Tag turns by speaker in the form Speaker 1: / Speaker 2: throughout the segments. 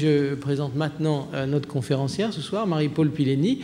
Speaker 1: Je présente maintenant notre conférencière ce soir, Marie-Paule Pileni.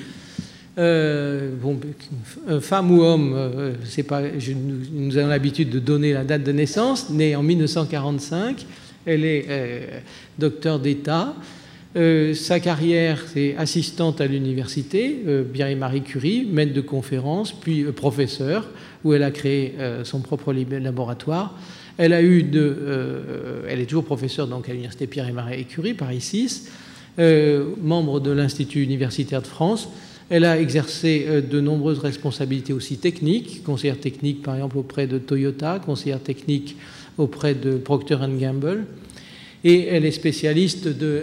Speaker 1: Femme ou homme, c'est pas, nous avons l'habitude de donner la date de naissance, née en 1945. Elle est docteur d'État. Sa carrière, c'est assistante à l'université, bien Marie Curie, maître de conférence, puis professeure, où elle a créé son propre laboratoire. Elle est toujours professeure donc, à l'université Pierre et Marie Curie, Paris 6, membre de l'Institut universitaire de France. Elle a exercé de nombreuses responsabilités aussi techniques, conseillère technique par exemple auprès de Toyota, conseillère technique auprès de Procter & Gamble. Et elle est spécialiste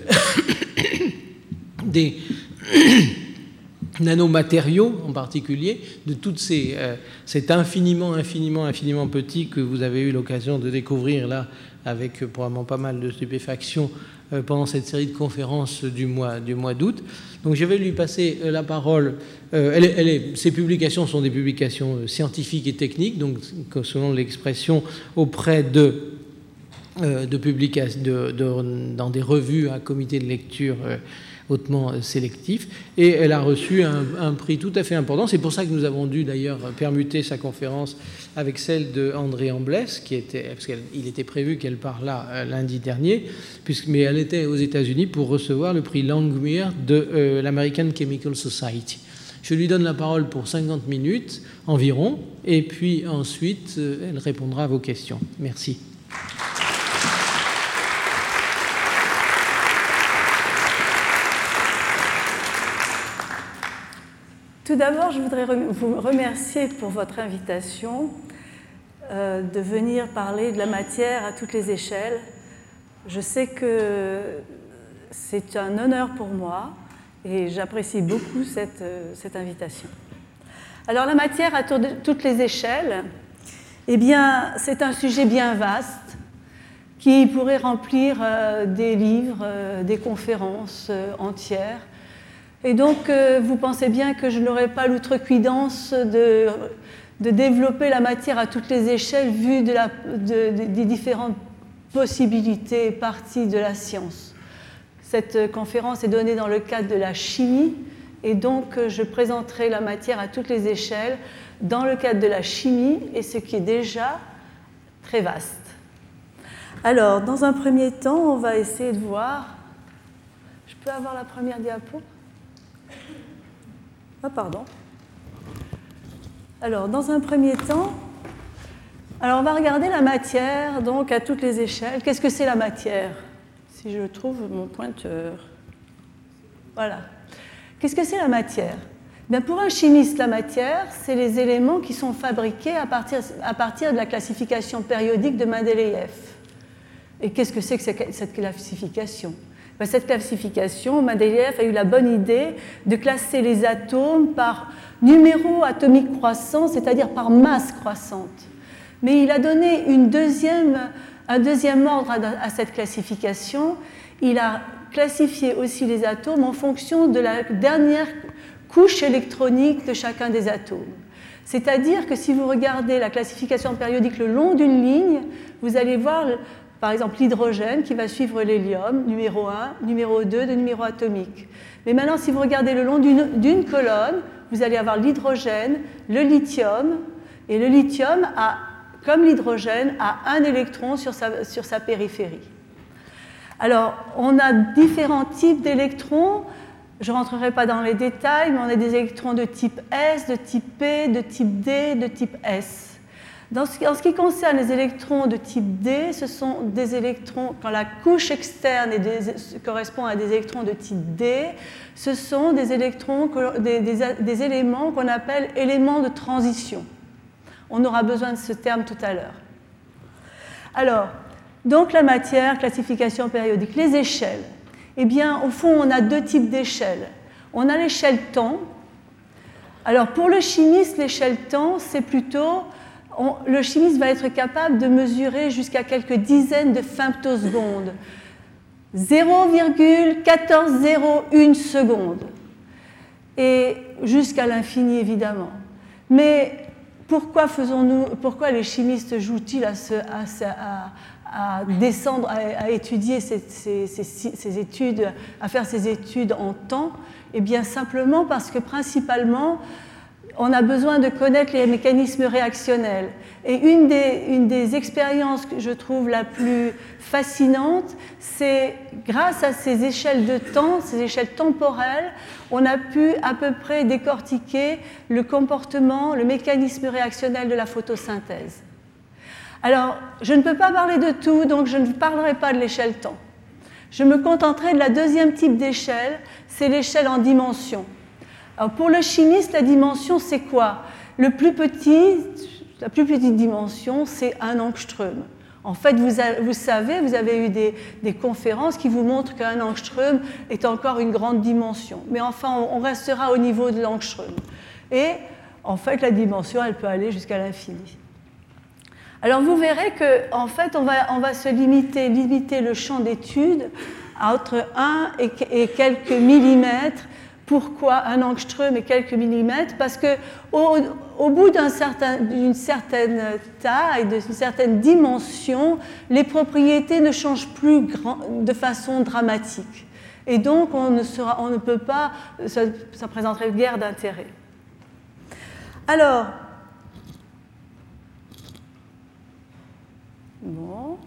Speaker 1: des nanomatériaux en particulier, de toutes c'est infiniment petit que vous avez eu l'occasion de découvrir là avec probablement pas mal de stupéfaction pendant cette série de conférences du mois d'août. Donc je vais lui passer la parole. Ses publications sont des publications scientifiques et techniques, donc selon l'expression auprès dans des revues à comité de lecture hautement sélectif, et elle a reçu un prix tout à fait important. C'est pour ça que nous avons dû d'ailleurs permuter sa conférence avec celle de André Amblès, parce qu'il était prévu qu'elle parlât lundi dernier, mais elle était aux États-Unis pour recevoir le prix Langmuir de l'American Chemical Society. Je lui donne la parole pour 50 minutes environ, et puis ensuite elle répondra à vos questions. Merci.
Speaker 2: Tout d'abord, je voudrais vous remercier pour votre invitation de venir parler de la matière à toutes les échelles. Je sais que c'est un honneur pour moi et j'apprécie beaucoup cette invitation. Alors, la matière à toutes les échelles, eh bien, c'est un sujet bien vaste qui pourrait remplir des livres, des conférences entières. Et donc, vous pensez bien que je n'aurai pas l'outrecuidance de développer la matière à toutes les échelles vu des différentes possibilités et parties de la science. Cette conférence est donnée dans le cadre de la chimie, et donc je présenterai la matière à toutes les échelles dans le cadre de la chimie, et ce qui est déjà très vaste. Alors, dans un premier temps, on va essayer de voir... Je peux avoir la première diapo ? Ah, pardon. Alors, dans un premier temps, on va regarder la matière, donc à toutes les échelles. Qu'est-ce que c'est la matière? Si je trouve mon pointeur. Voilà. Qu'est-ce que c'est la matière? Bien, pour un chimiste, la matière, c'est les éléments qui sont fabriqués à partir de la classification périodique de Mendeleïev. Et qu'est-ce que c'est que cette classification? Cette classification, Mendeleïev a eu la bonne idée de classer les atomes par numéro atomique croissant, c'est-à-dire par masse croissante. Mais il a donné un deuxième ordre à cette classification. Il a classifié aussi les atomes en fonction de la dernière couche électronique de chacun des atomes. C'est-à-dire que si vous regardez la classification périodique le long d'une ligne, vous allez voir... Par exemple, l'hydrogène qui va suivre l'hélium, numéro 1, numéro 2 de numéro atomique. Mais maintenant, si vous regardez le long d'une colonne, vous allez avoir l'hydrogène, le lithium, et le lithium, comme l'hydrogène, a un électron sur sa périphérie. Alors, on a différents types d'électrons. Je ne rentrerai pas dans les détails, mais on a des électrons de type S, de type P, de type D, de type S. En ce qui concerne les électrons de type D, ce sont des électrons, quand la couche externe correspond à des électrons de type D, ce sont des électrons, des éléments qu'on appelle éléments de transition. On aura besoin de ce terme tout à l'heure. Alors, donc la matière, classification périodique, les échelles. Eh bien, au fond, on a deux types d'échelles. On a l'échelle temps. Alors, pour le chimiste, l'échelle temps, c'est plutôt... Le chimiste va être capable de mesurer jusqu'à quelques dizaines de femtosecondes. 0,1401 seconde. Et jusqu'à l'infini, évidemment. Mais pourquoi les chimistes jouent-ils descendre, à étudier ces études, à faire ces études en temps? Eh bien simplement parce que principalement, on a besoin de connaître les mécanismes réactionnels. Et une des expériences que je trouve la plus fascinante, c'est grâce à ces échelles de temps, ces échelles temporelles, on a pu à peu près décortiquer le comportement, le mécanisme réactionnel de la photosynthèse. Alors, je ne peux pas parler de tout, donc je ne parlerai pas de l'échelle temps. Je me contenterai de la deuxième type d'échelle, c'est l'échelle en dimension. Alors pour le chimiste, la dimension, c'est quoi? La plus petite dimension, c'est 1 angstrom. En fait, vous savez, vous avez eu des conférences qui vous montrent qu'un angstrom est encore une grande dimension. Mais enfin, on restera au niveau de l'angstrom. Et en fait, la dimension, elle peut aller jusqu'à l'infini. Alors vous verrez qu'en fait, on va se limiter le champ d'étude à entre 1 et quelques millimètres. Pourquoi 1 angstrom et quelques millimètres? Parce qu'au bout d'une certaine taille, d'une certaine dimension, les propriétés ne changent plus de façon dramatique. Et donc, on ne peut pas, ça présenterait guère d'intérêt. Alors, bon.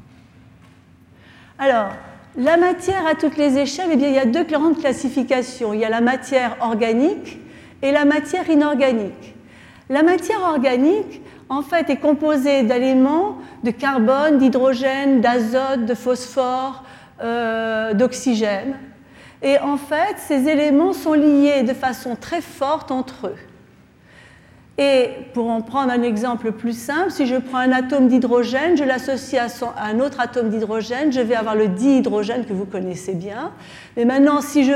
Speaker 2: Alors, la matière à toutes les échelles, eh bien, il y a 2 grandes classifications. Il y a la matière organique et la matière inorganique. La matière organique, en fait, est composée d'éléments de carbone, d'hydrogène, d'azote, de phosphore, d'oxygène. Et en fait, ces éléments sont liés de façon très forte entre eux. Et pour en prendre un exemple plus simple, si je prends un atome d'hydrogène, je l'associe à un autre atome d'hydrogène, je vais avoir le dihydrogène que vous connaissez bien. Mais maintenant, si je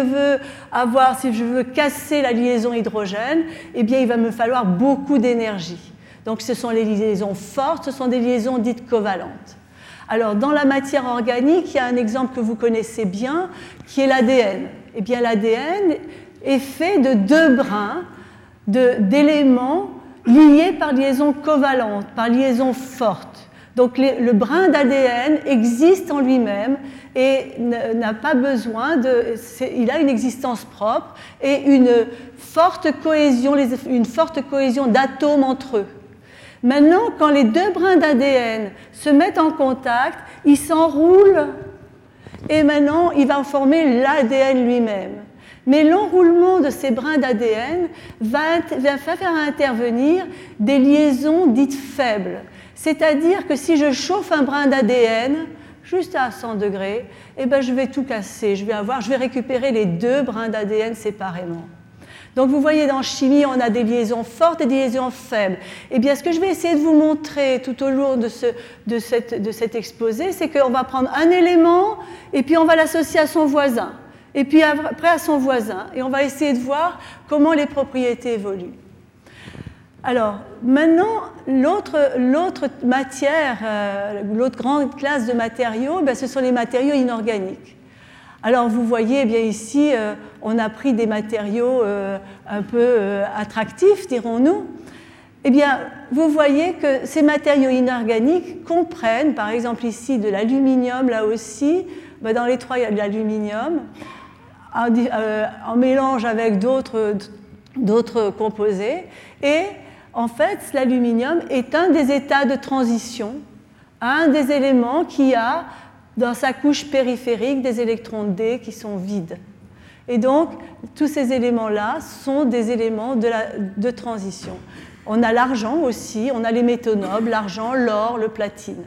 Speaker 2: veux casser la liaison hydrogène, eh bien, il va me falloir beaucoup d'énergie. Donc, ce sont les liaisons fortes, ce sont des liaisons dites covalentes. Alors, dans la matière organique, il y a un exemple que vous connaissez bien, qui est l'ADN. Eh bien, l'ADN est fait de 2 brins d'éléments liés par liaison covalente, par liaison forte. Donc le brin d'ADN existe en lui-même et n'a pas besoin il a une existence propre et une forte cohésion d'atomes entre eux. Maintenant, quand les 2 brins d'ADN se mettent en contact, ils s'enroulent et maintenant il va former l'ADN lui-même. Mais l'enroulement de ces brins d'ADN va faire intervenir des liaisons dites faibles. C'est-à-dire que si je chauffe un brin d'ADN, juste à 100 degrés, eh ben je vais tout casser. Je vais récupérer les 2 brins d'ADN séparément. Donc vous voyez, dans chimie, on a des liaisons fortes et des liaisons faibles. Eh bien, ce que je vais essayer de vous montrer tout au long de cet exposé, c'est qu'on va prendre un élément et puis on va l'associer à son voisin. Et puis après à son voisin, et on va essayer de voir comment les propriétés évoluent. Alors, maintenant, l'autre matière, l'autre grande classe de matériaux, ce sont les matériaux inorganiques. Alors, vous voyez, bien ici, on a pris des matériaux un peu attractifs, dirons-nous. Eh bien, vous voyez que ces matériaux inorganiques comprennent, par exemple ici, de l'aluminium, là aussi. Dans les 3, il y a de l'aluminium. En mélange avec d'autres composés. Et en fait, l'aluminium est un des états de transition, un des éléments qui a dans sa couche périphérique des électrons D qui sont vides. Et donc, tous ces éléments-là sont des éléments de transition. On a l'argent aussi, on a les métaux nobles, l'argent, l'or, le platine.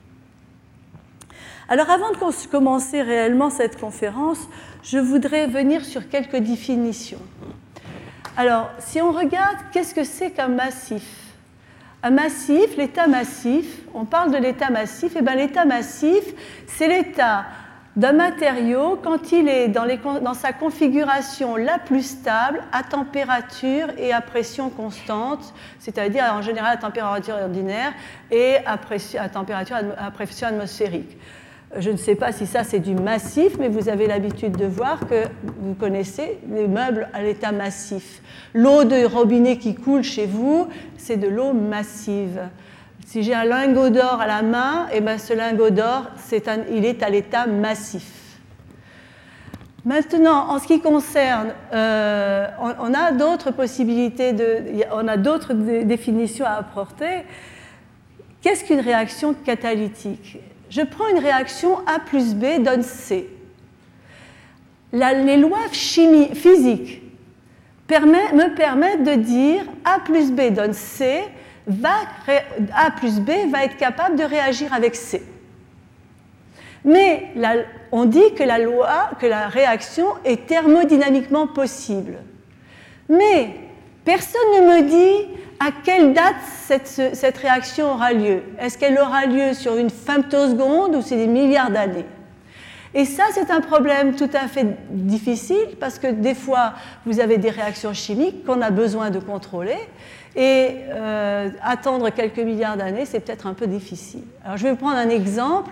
Speaker 2: Alors avant de commencer réellement cette conférence, je voudrais venir sur quelques définitions. Alors, si on regarde, qu'est-ce que c'est qu'un massif? Un massif, l'état massif, on parle de l'état massif, et bien l'état massif, c'est l'état d'un matériau quand il est dans sa configuration la plus stable à température et à pression constante, c'est-à-dire en général à température ordinaire et à pression atmosphérique. Je ne sais pas si ça c'est du massif, mais vous avez l'habitude de voir que vous connaissez les meubles à l'état massif. L'eau de robinet qui coule chez vous, c'est de l'eau massive. Si j'ai un lingot d'or à la main, et bien ce lingot d'or, il est à l'état massif. Maintenant, en ce qui concerne, on a d'autres possibilités, on a d'autres définitions à apporter. Qu'est-ce qu'une réaction catalytique? Je prends une réaction A plus B donne C. Les lois physiques me permettent de dire A plus B donne C, A plus B va être capable de réagir avec C. Mais on dit que la réaction est thermodynamiquement possible. Mais personne ne me dit à quelle date cette réaction aura lieu. Est-ce qu'elle aura lieu sur une femtoseconde ou c'est des milliards d'années? Et ça, c'est un problème tout à fait difficile parce que des fois, vous avez des réactions chimiques qu'on a besoin de contrôler et attendre quelques milliards d'années, c'est peut-être un peu difficile. Alors, je vais vous prendre un exemple.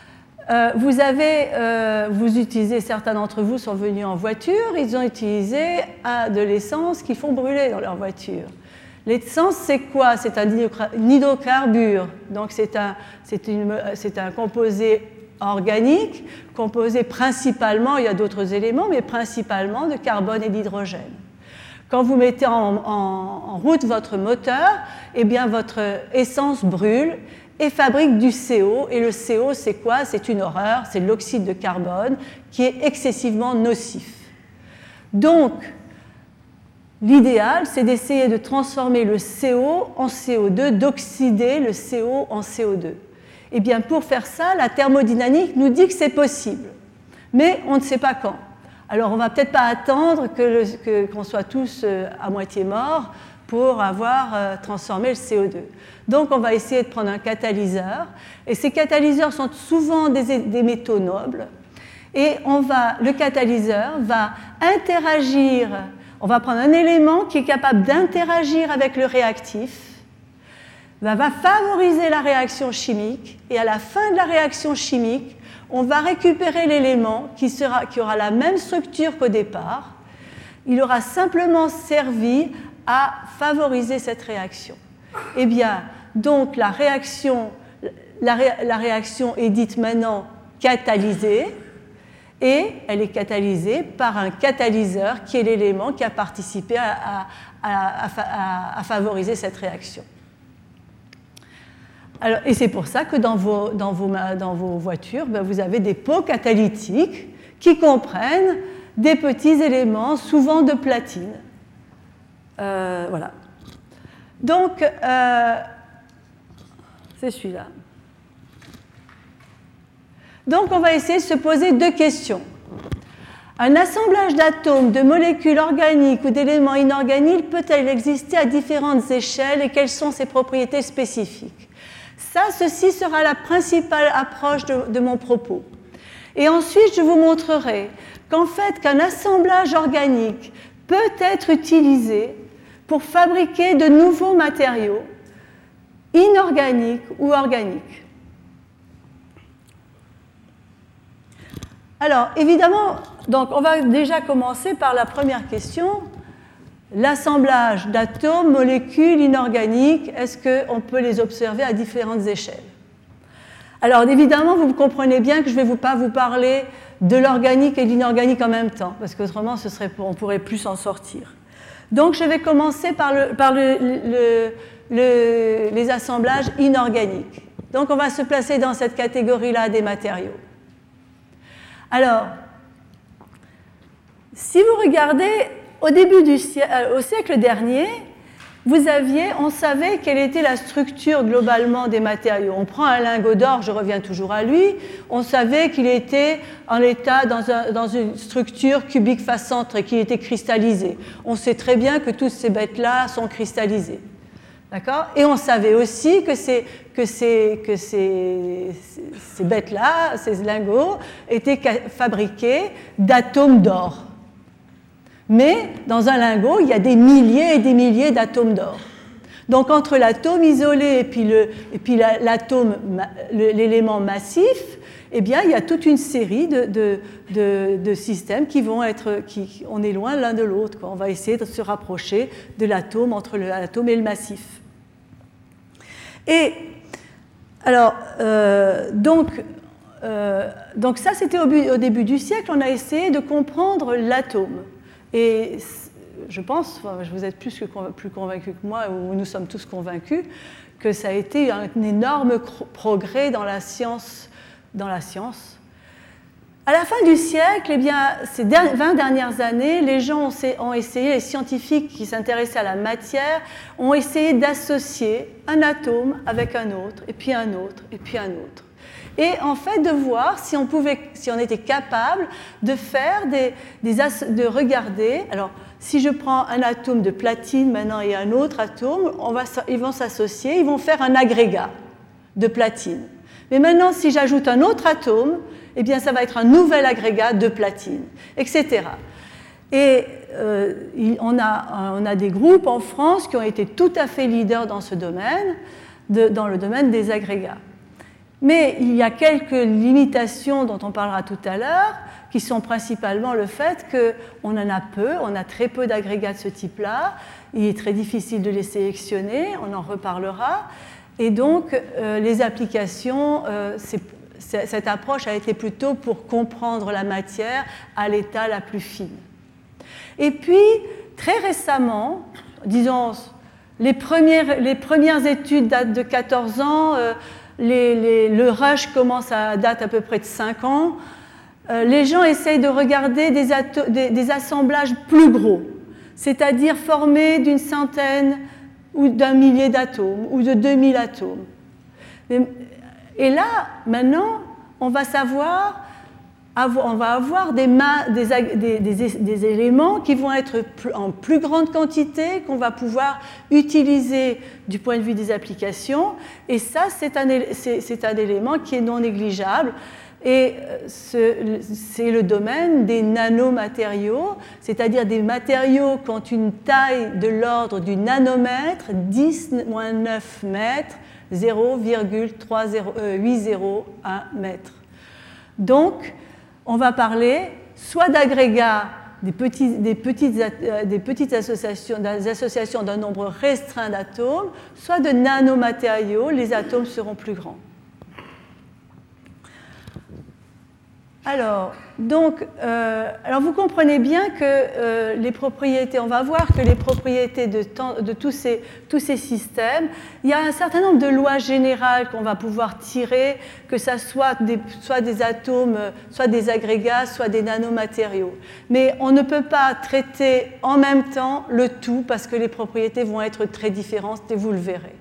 Speaker 2: Vous utilisez, certains d'entre vous sont venus en voiture, ils ont utilisé de l'essence qu'ils font brûler dans leur voiture. L'essence, c'est quoi? C'est un hydrocarbure, donc c'est un composé organique, composé principalement, il y a d'autres éléments, mais principalement de carbone et d'hydrogène. Quand vous mettez en route votre moteur, eh bien votre essence brûle et fabrique du CO. Et le CO, c'est quoi? C'est une horreur, c'est l'oxyde de carbone qui est excessivement nocif. Donc, l'idéal, c'est d'essayer de transformer le CO en CO2, d'oxyder le CO en CO2. Eh bien, pour faire ça, la thermodynamique nous dit que c'est possible, mais on ne sait pas quand. Alors, on ne va peut-être pas attendre qu'on soit tous à moitié morts pour avoir transformé le CO2. Donc, on va essayer de prendre un catalyseur, et ces catalyseurs sont souvent des métaux nobles, et le catalyseur va interagir, on va prendre un élément qui est capable d'interagir avec le réactif, va favoriser la réaction chimique, et à la fin de la réaction chimique, on va récupérer l'élément qui aura la même structure qu'au départ. Il aura simplement servi à favoriser cette réaction. Eh bien, donc la réaction est dite maintenant catalysée, et elle est catalysée par un catalyseur qui est l'élément qui a participé à favoriser cette réaction. Alors, et c'est pour ça que dans vos voitures, vous avez des pots catalytiques qui comprennent des petits éléments, souvent de platine. Voilà. Donc, c'est celui-là. Donc, on va essayer de se poser deux questions. Un assemblage d'atomes, de molécules organiques ou d'éléments inorganiques peut-il exister à différentes échelles et quelles sont ses propriétés spécifiques? Ceci sera la principale approche de mon propos. Et ensuite, je vous montrerai qu'un assemblage organique peut être utilisé pour fabriquer de nouveaux matériaux inorganiques ou organiques. Alors, évidemment, donc on va déjà commencer par la première question. L'assemblage d'atomes, molécules inorganiques, est-ce qu'on peut les observer à différentes échelles? Alors, évidemment, vous comprenez bien que je ne vais pas vous parler de l'organique et de l'inorganique en même temps, parce qu'autrement, on ne pourrait plus s'en sortir. Donc, je vais commencer par les assemblages inorganiques. Donc, on va se placer dans cette catégorie-là des matériaux. Alors, si vous regardez au début au siècle dernier, on savait quelle était la structure globalement des matériaux. On prend un lingot d'or, je reviens toujours à lui, on savait qu'il était en état dans une structure cubique face centre et qu'il était cristallisé. On sait très bien que toutes ces bêtes-là sont cristallisées. D'accord ? Et on savait aussi que ces bêtes-là, ces lingots, étaient fabriqués d'atomes d'or. Mais dans un lingot, il y a des milliers et des milliers d'atomes d'or. Donc entre l'atome isolé et puis l'élément massif, eh bien, il y a toute une série de systèmes qui vont être... on est loin l'un de l'autre. On va essayer de se rapprocher de l'atome entre l'atome et le massif. Et Alors, donc ça, c'était au début du siècle, on a essayé de comprendre l'atome. Et je pense, vous êtes plus convaincus que moi, ou nous sommes tous convaincus, que ça a été un énorme progrès dans la science. À la fin du siècle, eh bien, ces 20 dernières années, les gens ont essayé, les scientifiques qui s'intéressaient à la matière, ont essayé d'associer un atome avec un autre, et puis un autre, et puis un autre. Et en fait, de voir si on était capable de faire de regarder. Alors, si je prends un atome de platine maintenant et un autre atome, ils vont s'associer, ils vont faire un agrégat de platine. Mais maintenant, si j'ajoute un autre atome, eh bien, ça va être un nouvel agrégat de platine, etc. Et on a des groupes en France qui ont été tout à fait leaders dans ce domaine, dans le domaine des agrégats. Mais il y a quelques limitations dont on parlera tout à l'heure, qui sont principalement le fait qu'on en a peu, on a très peu d'agrégats de ce type-là, il est très difficile de les sélectionner, on en reparlera, et donc les applications, cette approche a été plutôt pour comprendre la matière à l'état la plus fine. Et puis, très récemment, disons, les premières études datent de 14 ans, le rush date à peu près de 5 ans. Les gens essayent de regarder des assemblages plus gros, c'est-à-dire formés d'une centaine ou d'un millier d'atomes ou de 2000 atomes. Et là, maintenant, on va avoir des éléments qui vont être en plus grande quantité, qu'on va pouvoir utiliser du point de vue des applications. Et ça, c'est un élément qui est non négligeable. Et c'est le domaine des nanomatériaux, c'est-à-dire des matériaux qui ont une taille de l'ordre du nanomètre, 10-9 mètres, 0,801 mètres. Donc, on va parler soit d'agrégats, des petites associations d'un nombre restreint d'atomes, soit de nanomatériaux, les atomes seront plus grands. Alors vous comprenez bien que les propriétés, on va voir que les propriétés de tous ces systèmes, il y a un certain nombre de lois générales qu'on va pouvoir tirer, que ça soit des atomes, soit des agrégats, soit des nanomatériaux. Mais on ne peut pas traiter en même temps le tout parce que les propriétés vont être très différentes et vous le verrez.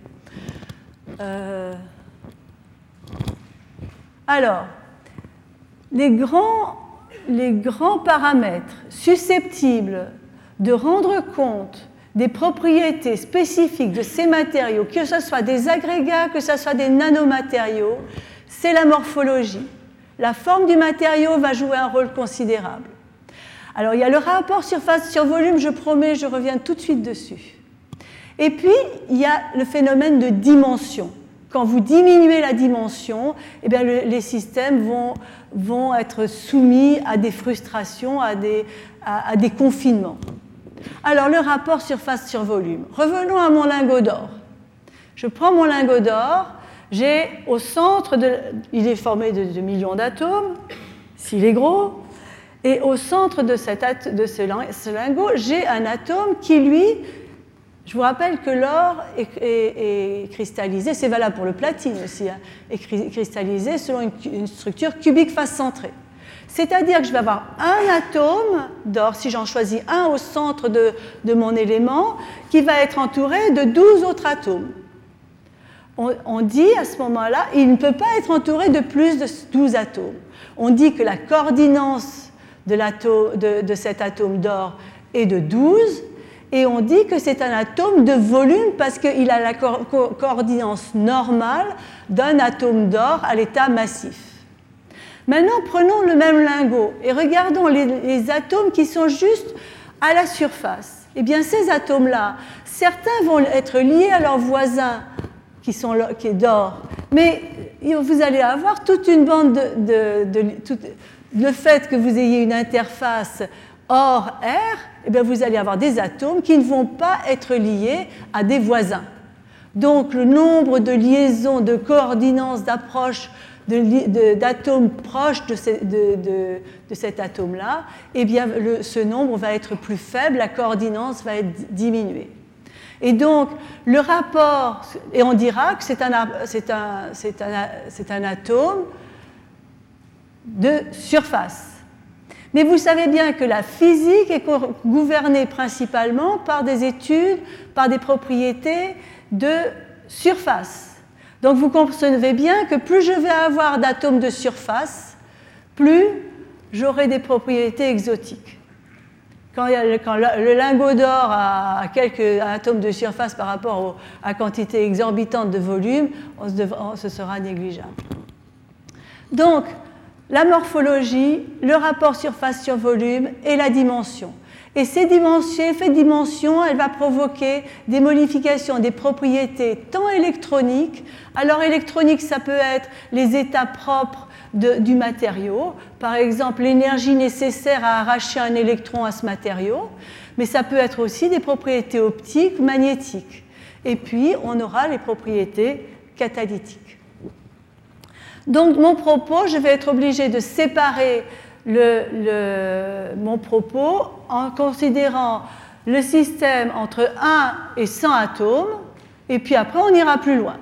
Speaker 2: Alors, les grands paramètres susceptibles de rendre compte des propriétés spécifiques de ces matériaux, que ce soit des agrégats, que ce soit des nanomatériaux, c'est la morphologie. La forme du matériau va jouer un rôle considérable. Alors, il y a le rapport surface sur volume, je promets, je reviens tout de suite dessus. Et puis, il y a le phénomène de dimension. Quand vous diminuez la dimension, eh bien, les systèmes vont être soumis à des frustrations, à des confinements. Alors, le rapport surface sur volume. Revenons à mon lingot d'or. Je prends mon lingot d'or, j'ai au centre, il est formé de millions d'atomes, s'il est gros, et au centre de ce lingot, j'ai un atome qui, lui, je vous rappelle que l'or est cristallisé, c'est valable pour le platine aussi, est cristallisé selon une structure cubique face centrée. C'est-à-dire que je vais avoir un atome d'or, si j'en choisis un au centre de mon élément, qui va être entouré de 12 autres atomes. On dit à ce moment-là, il ne peut pas être entouré de plus de 12 atomes. On dit que la coordinance de cet atome d'or est de 12, et on dit que c'est un atome de volume parce qu'il a la coordinance normale d'un atome d'or à l'état massif. Maintenant, prenons le même lingot et regardons les atomes qui sont juste à la surface. Eh bien, ces atomes-là, certains vont être liés à leurs voisins qui est d'or, mais vous allez avoir toute une bande le fait que vous ayez une interface or-R, eh bien vous allez avoir des atomes qui ne vont pas être liés à des voisins. donc le nombre de liaisons, de coordinances, d'approches d'atomes proches de cet atome-là, eh bien ce nombre va être plus faible, la coordinance va être diminuée. Et donc le rapport, et on dira que c'est un atome de surface. Mais vous savez bien que la physique est gouvernée principalement par des études, par des propriétés de surface. Donc vous concevez bien que plus je vais avoir d'atomes de surface, plus j'aurai des propriétés exotiques. Quand le lingot d'or a quelques atomes de surface par rapport à quantité exorbitante de volume, ce sera négligeable. Donc, la morphologie, le rapport surface sur volume et la dimension. Et ces dimensions, effet de dimension, elle va provoquer des modifications des propriétés tant électroniques. Alors électronique, ça peut être les états propres du matériau, par exemple l'énergie nécessaire à arracher un électron à ce matériau, mais ça peut être aussi des propriétés optiques, magnétiques. Et puis on aura les propriétés catalytiques. Donc mon propos, je vais être obligée de séparer mon propos en considérant le système entre 1 et 100 atomes, et puis après on ira plus loin.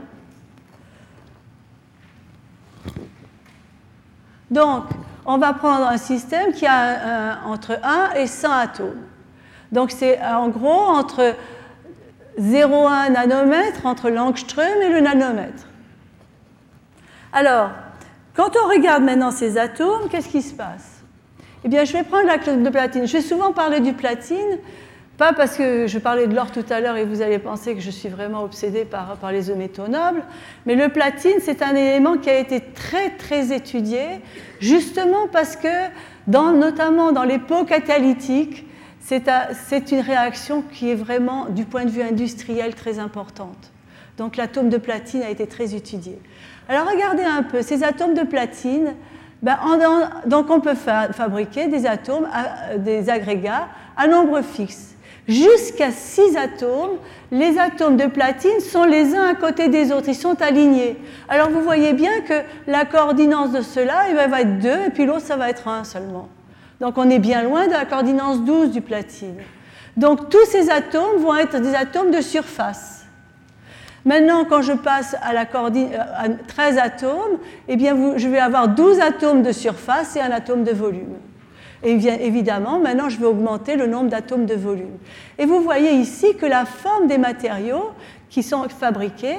Speaker 2: Donc, on va prendre un système qui a entre 1 et 100 atomes. Donc, c'est en gros entre 0,1 nanomètre, entre l'angstrom et le nanomètre. Alors, quand on regarde maintenant ces atomes, qu'est-ce qui se passe? Eh bien, je vais prendre la cloque de platine. Je vais souvent parler du platine, pas parce que je parlais de l'or tout à l'heure et vous allez penser que je suis vraiment obsédée par les métaux nobles, mais le platine, c'est un élément qui a été très, très étudié, justement parce que, notamment dans les pots catalytiques, c'est une réaction qui est vraiment, du point de vue industriel, très importante. Donc l'atome de platine a été très étudié. Alors regardez un peu, ces atomes de platine, donc on peut fabriquer des atomes, des agrégats à nombre fixe. Jusqu'à 6 atomes, les atomes de platine sont les uns à côté des autres, ils sont alignés. Alors vous voyez bien que la coordinance de cela va être 2 et puis l'autre ça va être 1 seulement. Donc on est bien loin de la coordinance 12 du platine. Donc tous ces atomes vont être des atomes de surface. Maintenant, quand je passe à 13 atomes, eh bien, je vais avoir 12 atomes de surface et un atome de volume. Et bien, évidemment, maintenant, je vais augmenter le nombre d'atomes de volume. Et vous voyez ici que la forme des matériaux qui sont fabriqués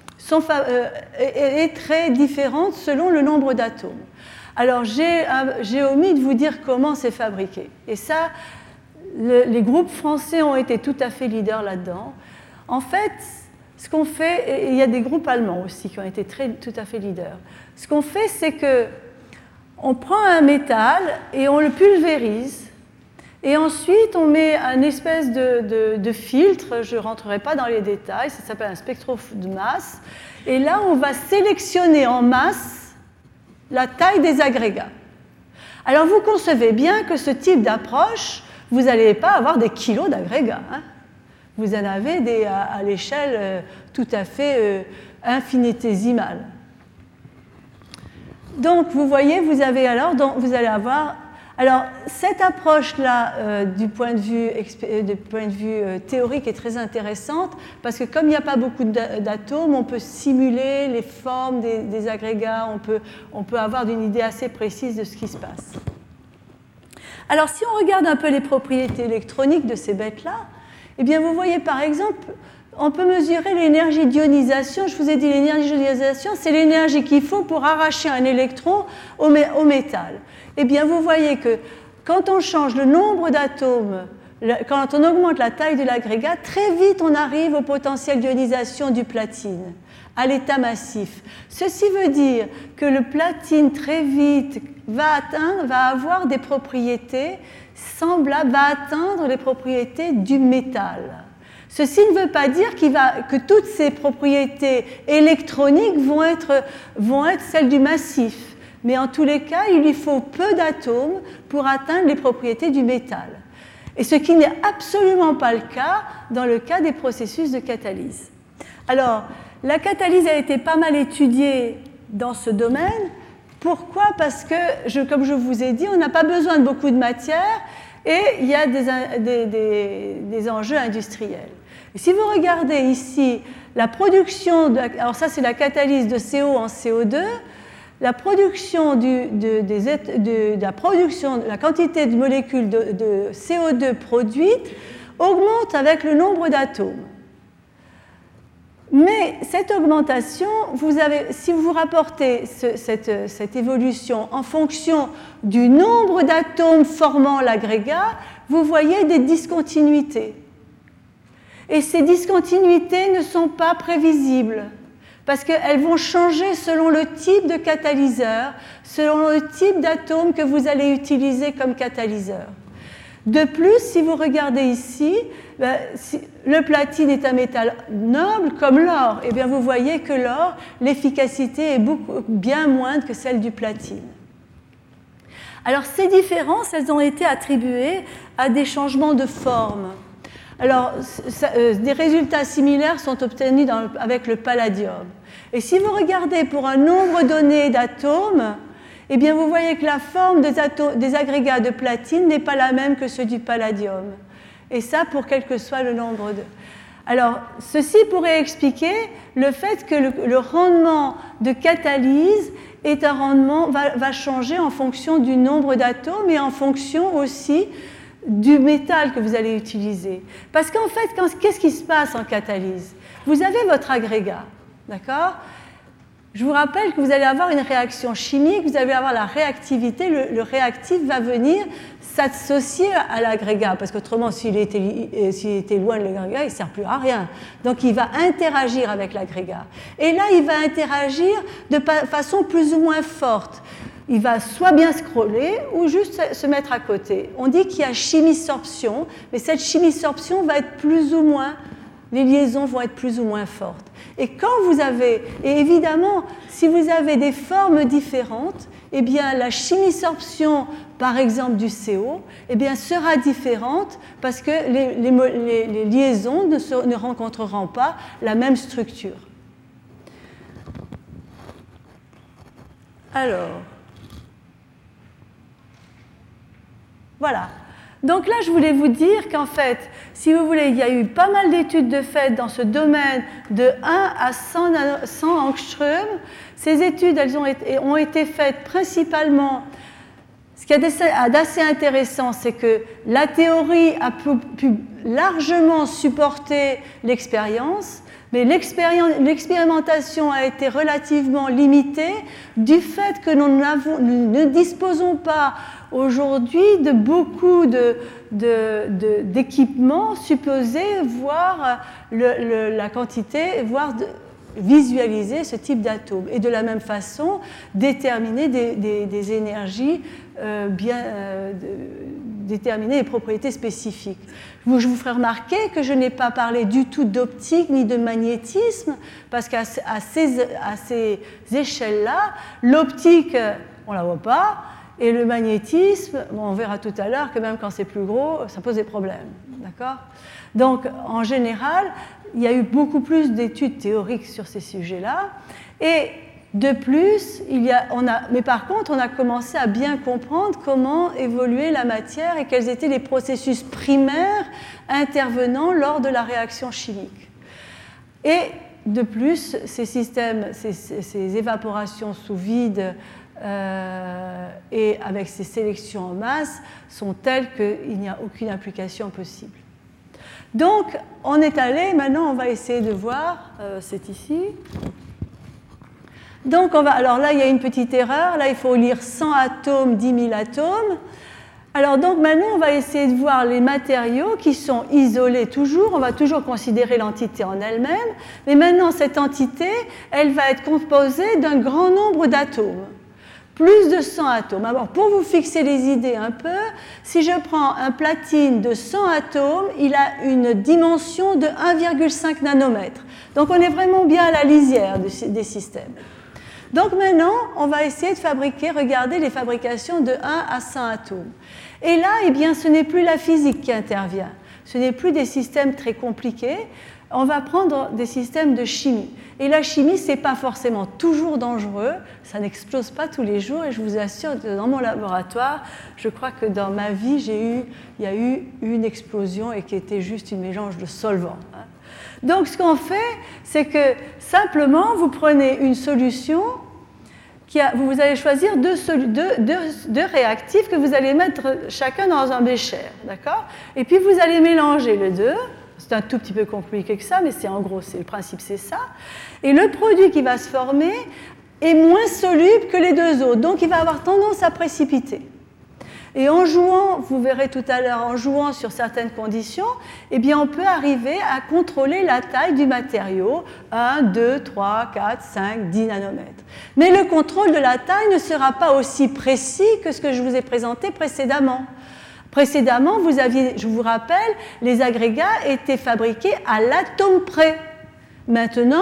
Speaker 2: est très différente selon le nombre d'atomes. Alors, j'ai omis de vous dire comment c'est fabriqué. Et ça, les groupes français ont été tout à fait leaders là-dedans. En fait, ce qu'on fait, et il y a des groupes allemands aussi qui ont été tout à fait leaders. Ce qu'on fait, c'est qu'on prend un métal et on le pulvérise. Et ensuite, on met une espèce de filtre, je ne rentrerai pas dans les détails, ça s'appelle un spectro de masse. Et là, on va sélectionner en masse la taille des agrégats. Alors, vous concevez bien que ce type d'approche, vous n'allez pas avoir des kilos d'agrégats, hein. Vous en avez à l'échelle tout à fait infinitésimale. Donc, vous voyez, vous allez avoir... Alors, cette approche-là, du point de vue théorique, est très intéressante, parce que comme il n'y a pas beaucoup d'atomes, on peut simuler les formes des agrégats, on peut avoir une idée assez précise de ce qui se passe. Alors, si on regarde un peu les propriétés électroniques de ces bêtes-là, eh bien, vous voyez, par exemple, on peut mesurer l'énergie d'ionisation. Je vous ai dit, l'énergie d'ionisation, c'est l'énergie qu'il faut pour arracher un électron au métal. Eh bien, vous voyez que quand on change le nombre d'atomes, quand on augmente la taille de l'agrégat, très vite, on arrive au potentiel d'ionisation du platine, à l'état massif. Ceci veut dire que le platine, très vite, va avoir des propriétés semblables, va atteindre les propriétés du métal. Ceci ne veut pas dire que toutes ces propriétés électroniques vont être celles du massif. Mais en tous les cas, il lui faut peu d'atomes pour atteindre les propriétés du métal. Et ce qui n'est absolument pas le cas dans le cas des processus de catalyse. Alors, la catalyse a été pas mal étudiée dans ce domaine. Pourquoi? Parce que, comme je vous ai dit, on n'a pas besoin de beaucoup de matière et il y a des enjeux industriels. Et si vous regardez ici la production, alors ça c'est la catalyse de CO en CO2, la production la quantité de molécules de CO2 produites augmente avec le nombre d'atomes. Mais cette augmentation, si vous rapportez cette évolution en fonction du nombre d'atomes formant l'agrégat, vous voyez des discontinuités. Et ces discontinuités ne sont pas prévisibles, parce qu'elles vont changer selon le type de catalyseur, selon le type d'atome que vous allez utiliser comme catalyseur. De plus, si vous regardez ici, le platine est un métal noble comme l'or. Et bien vous voyez que l'or, l'efficacité est bien moindre que celle du platine. Alors ces différences, elles ont été attribuées à des changements de forme. Alors, des résultats similaires sont obtenus avec le palladium. Et si vous regardez pour un nombre donné d'atomes, eh bien vous voyez que la forme des agrégats de platine n'est pas la même que ceux du palladium. Et ça, pour quel que soit le nombre de... Alors, ceci pourrait expliquer le fait que le rendement de catalyse est un rendement, va changer en fonction du nombre d'atomes et en fonction aussi du métal que vous allez utiliser. Parce qu'en fait, qu'est-ce qui se passe en catalyse? Vous avez votre agrégat, d'accord? Je vous rappelle que vous allez avoir une réaction chimique, vous allez avoir la réactivité, le réactif va venir s'associer à l'agrégat, parce qu'autrement, s'il était loin de l'agrégat, il ne sert plus à rien. Donc, il va interagir avec l'agrégat. Et là, il va interagir de façon plus ou moins forte. Il va soit bien scroller ou juste se mettre à côté. On dit qu'il y a chimisorption, mais cette chimisorption va être plus ou moins, les liaisons vont être plus ou moins fortes. Et évidemment, si vous avez des formes différentes, eh bien la chimisorption, par exemple du CO, eh bien sera différente parce que les liaisons ne rencontreront pas la même structure. Alors, voilà. Donc là, je voulais vous dire qu'en fait, si vous voulez, il y a eu pas mal d'études de fait dans ce domaine de 1 à 100 angström. Ces études, elles ont été faites principalement. Ce qui est d'assez intéressant, c'est que la théorie a pu largement supporter l'expérience, mais l'expérimentation a été relativement limitée du fait que nous ne disposons pas aujourd'hui de beaucoup d'équipements supposés voir la quantité, voire visualiser ce type d'atomes. Et de la même façon, déterminer des énergies déterminer les propriétés spécifiques. Je vous ferai remarquer que je n'ai pas parlé du tout d'optique ni de magnétisme, parce qu'à ces échelles-là, l'optique, on ne la voit pas, et le magnétisme, on verra tout à l'heure que même quand c'est plus gros, ça pose des problèmes. D'accord ? Donc, en général, il y a eu beaucoup plus d'études théoriques sur ces sujets-là. Et de plus, mais par contre, on a commencé à bien comprendre comment évoluait la matière et quels étaient les processus primaires intervenant lors de la réaction chimique. Et de plus, ces systèmes, ces évaporations sous vide et avec ces sélections en masse sont telles qu'il n'y a aucune application possible. Donc, on est allé, maintenant on va essayer de voir, c'est ici. Donc, alors là, il y a une petite erreur, là il faut lire 100 atomes, 10 000 atomes. Alors donc maintenant, on va essayer de voir les matériaux qui sont isolés toujours, on va toujours considérer l'entité en elle-même, mais maintenant cette entité, elle va être composée d'un grand nombre d'atomes. Plus de 100 atomes. Alors, pour vous fixer les idées un peu, si je prends un platine de 100 atomes, il a une dimension de 1,5 nanomètre. Donc, on est vraiment bien à la lisière des systèmes. Donc, maintenant, on va essayer de regarder les fabrications de 1 à 100 atomes. Et là, eh bien, ce n'est plus la physique qui intervient. Ce n'est plus des systèmes très compliqués. on va prendre des systèmes de chimie. Et la chimie, ce n'est pas forcément toujours dangereux, ça n'explose pas tous les jours, et je vous assure que dans mon laboratoire, je crois que dans ma vie, il y a eu une explosion et qui était juste une mélange de solvants. Donc ce qu'on fait, c'est que simplement, vous prenez une solution, vous allez choisir deux réactifs que vous allez mettre chacun dans un bécher, d'accord ? Et puis vous allez mélanger les deux. C'est un tout petit peu compliqué que ça, mais en gros, le principe, c'est ça. Et le produit qui va se former est moins soluble que les deux autres, donc il va avoir tendance à précipiter. Et en jouant, vous verrez tout à l'heure, en jouant sur certaines conditions, eh bien, on peut arriver à contrôler la taille du matériau, 1, 2, 3, 4, 5, 10 nanomètres. Mais le contrôle de la taille ne sera pas aussi précis que ce que je vous ai présenté précédemment. Précédemment, vous aviez, je vous rappelle, les agrégats étaient fabriqués à l'atome près. Maintenant,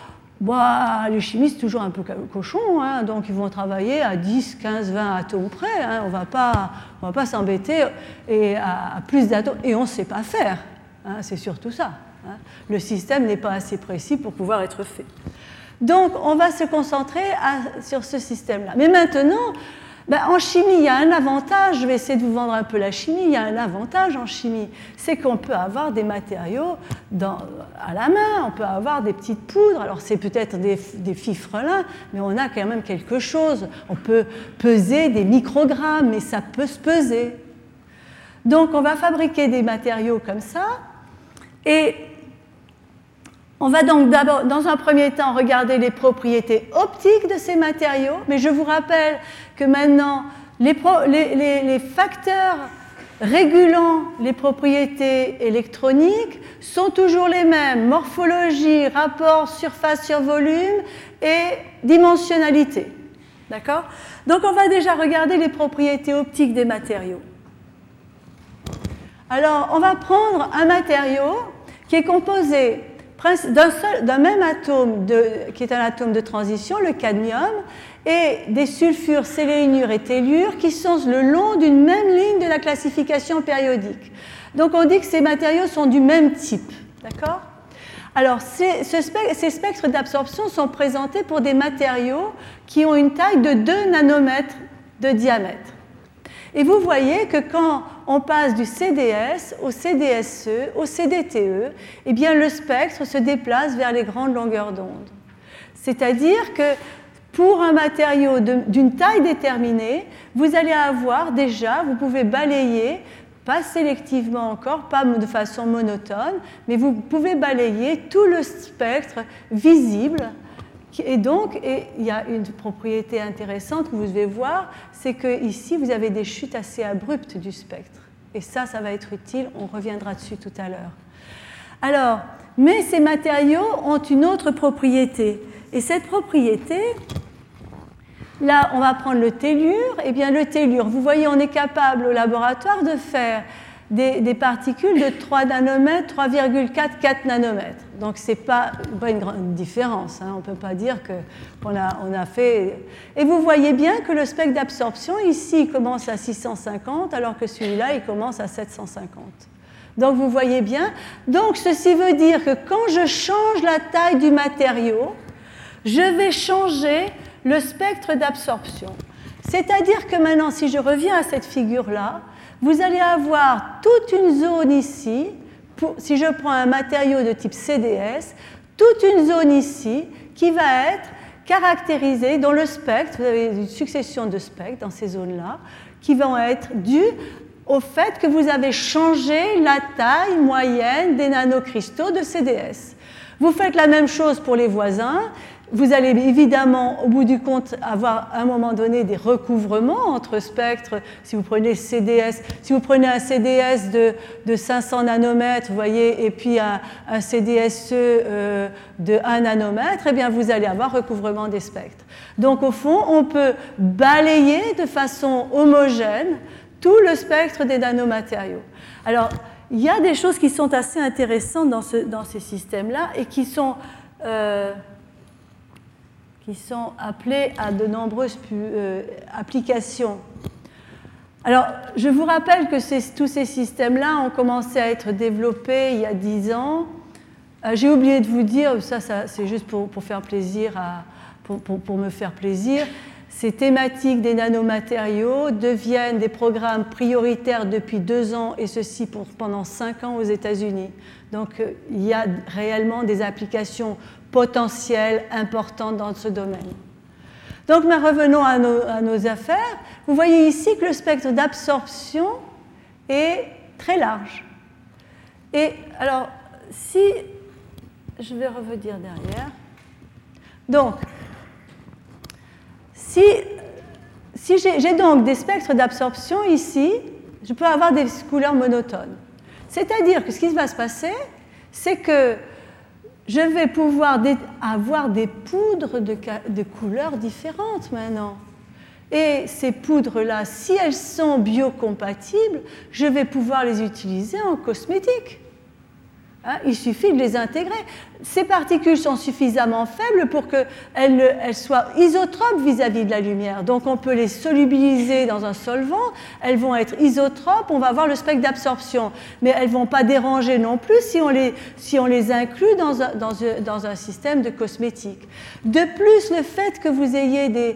Speaker 2: les chimistes, toujours un peu cochons, hein, donc ils vont travailler à 10, 15, 20 atomes près. Hein, on va pas s'embêter à plus d'atomes, et on ne sait pas faire. Hein, c'est surtout ça. Hein. Le système n'est pas assez précis pour pouvoir être fait. Donc, on va se concentrer sur ce système-là. Mais maintenant, en chimie, il y a un avantage, je vais essayer de vous vendre un peu la chimie, il y a un avantage en chimie, c'est qu'on peut avoir des matériaux à la main, on peut avoir des petites poudres, alors c'est peut-être des fifrelins, mais on a quand même quelque chose, on peut peser des microgrammes, mais ça peut se peser. Donc on va fabriquer des matériaux comme ça, et on va donc d'abord, dans un premier temps, regarder les propriétés optiques de ces matériaux, mais je vous rappelle que maintenant, les facteurs régulant les propriétés électroniques sont toujours les mêmes, morphologie, rapport surface sur volume et dimensionnalité. D'accord ? Donc on va déjà regarder les propriétés optiques des matériaux. Alors, on va prendre un matériau qui est composé d'un même atome, qui est un atome de transition, le cadmium, et des sulfures, sélénures et tellures qui sont le long d'une même ligne de la classification périodique. Donc on dit que ces matériaux sont du même type. D'accord ? Alors ces spectres d'absorption sont présentés pour des matériaux qui ont une taille de 2 nanomètres de diamètre. Et vous voyez que quand on passe du CDS au CDSE, au CDTE, eh bien le spectre se déplace vers les grandes longueurs d'onde. C'est-à-dire que pour un matériau d'une taille déterminée, vous allez avoir déjà, vous pouvez balayer, pas sélectivement encore, pas de façon monotone, mais vous pouvez balayer tout le spectre visible. Et donc, il y a une propriété intéressante que vous devez voir, c'est qu'ici, vous avez des chutes assez abruptes du spectre. Et ça va être utile, on reviendra dessus tout à l'heure. Alors, mais ces matériaux ont une autre propriété. Et cette propriété, là, on va prendre le tellure. Eh bien, le tellure, vous voyez, on est capable au laboratoire de faire des particules de 3 nanomètres, 3,4, 4 nanomètres. Donc, ce n'est pas une grande différence. Hein. On ne peut pas dire qu'on a fait... Et vous voyez bien que le spectre d'absorption, ici, il commence à 650, alors que celui-là, il commence à 750. Donc, vous voyez bien. Donc, ceci veut dire que quand je change la taille du matériau, je vais changer le spectre d'absorption. C'est-à-dire que maintenant, si je reviens à cette figure-là, vous allez avoir toute une zone ici, si je prends un matériau de type CDS, toute une zone ici qui va être caractérisée dans le spectre, vous avez une succession de spectres dans ces zones-là, qui vont être dues au fait que vous avez changé la taille moyenne des nanocristaux de CDS. Vous faites la même chose pour les voisins. Vous allez évidemment, au bout du compte, avoir à un moment donné des recouvrements entre spectres. Si vous prenez CDS, si vous prenez un CDS de 500 nanomètres, vous voyez, et puis un CDSE de 1 nanomètre, eh bien vous allez avoir recouvrement des spectres. Donc au fond, on peut balayer de façon homogène tout le spectre des nanomatériaux. Alors, il y a des choses qui sont assez intéressantes dans ces systèmes-là et qui sont appelées à de nombreuses applications. Alors, je vous rappelle que tous ces systèmes-là ont commencé à être développés il y a 10 ans. J'ai oublié de vous dire, ça c'est juste pour faire plaisir, pour me faire plaisir, ces thématiques des nanomatériaux deviennent des programmes prioritaires depuis 2 ans, et ceci pendant 5 ans aux États-Unis. Donc il y a réellement des applications potentielles importantes dans ce domaine. Donc revenons à nos affaires. Vous voyez ici que le spectre d'absorption est très large. Et alors, si je vais revenir derrière. Donc, si j'ai donc des spectres d'absorption ici, je peux avoir des couleurs monotones. C'est-à-dire que ce qui va se passer, c'est que je vais pouvoir avoir des poudres de couleurs différentes maintenant. Et ces poudres-là, si elles sont biocompatibles, je vais pouvoir les utiliser en cosmétique. Il suffit de les intégrer. Ces particules sont suffisamment faibles pour qu'elles soient isotropes vis-à-vis de la lumière. Donc on peut les solubiliser dans un solvant, elles vont être isotropes, on va avoir le spectre d'absorption. Mais elles ne vont pas déranger non plus si on les inclut dans un système de cosmétique. De plus, le fait que vous ayez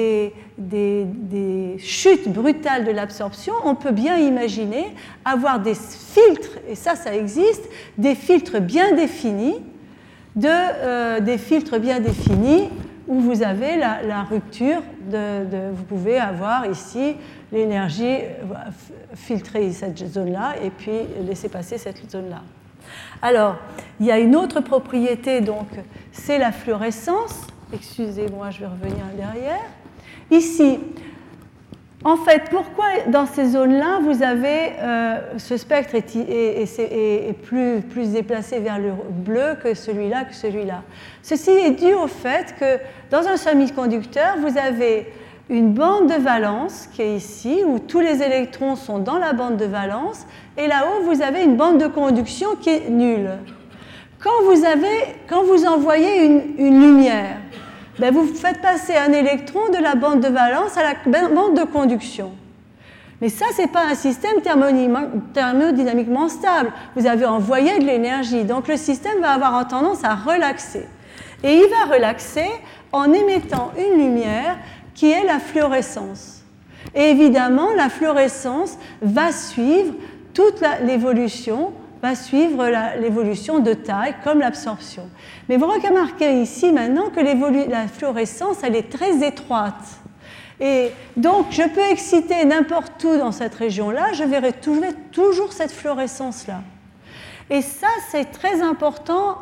Speaker 2: des chutes brutales de l'absorption, on peut bien imaginer avoir des filtres, et ça existe, des filtres bien définis, des filtres bien définis où vous avez la rupture vous pouvez avoir ici l'énergie filtrer cette zone-là et puis laisser passer cette zone-là. Alors, il y a une autre propriété, donc, c'est la fluorescence. Excusez-moi, je vais revenir derrière. Ici, en fait, pourquoi dans ces zones-là, vous avez ce spectre est plus déplacé vers le bleu que celui-là, Ceci est dû au fait que dans un semi-conducteur, vous avez une bande de valence qui est ici, où tous les électrons sont dans la bande de valence, et là-haut, vous avez une bande de conduction qui est nulle. Quand vous envoyez une lumière, vous faites passer un électron de la bande de valence à la bande de conduction. Mais ça, ce n'est pas un système thermodynamiquement stable. Vous avez envoyé de l'énergie. Donc le système va avoir tendance à relaxer. Et il va relaxer en émettant une lumière qui est la fluorescence. Et évidemment, la fluorescence va suivre toute l'évolution, l'évolution de taille comme l'absorption. Mais vous remarquez ici maintenant que la fluorescence, elle est très étroite. Et donc, je peux exciter n'importe où dans cette région-là, je verrai toujours cette fluorescence-là. Et ça, c'est très important.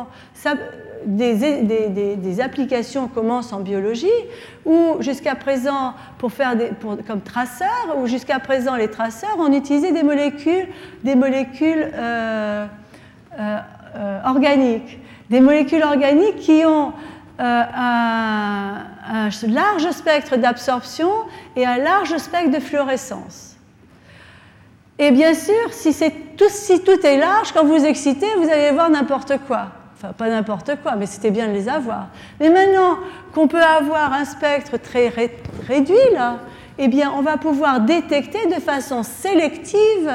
Speaker 2: Des applications commencent en biologie, où jusqu'à présent, comme traceurs, où jusqu'à présent les traceurs, on utilisait des molécules organiques. Des molécules organiques qui ont un large spectre d'absorption et un large spectre de fluorescence. Et bien sûr, si tout est large, quand vous excitez, vous allez voir n'importe quoi. Enfin, pas n'importe quoi, mais c'était bien de les avoir. Mais maintenant qu'on peut avoir un spectre très réduit, là, eh bien, on va pouvoir détecter de façon sélective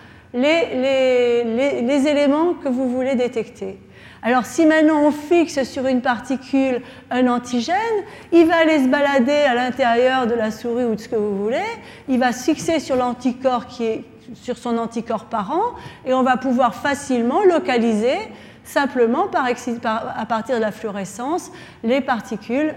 Speaker 2: les éléments que vous voulez détecter. Alors, si maintenant on fixe sur une particule un antigène, il va aller se balader à l'intérieur de la souris ou de ce que vous voulez, il va se fixer sur l'anticorps qui est sur son anticorps parent, et on va pouvoir facilement localiser, simplement à partir de la fluorescence, les particules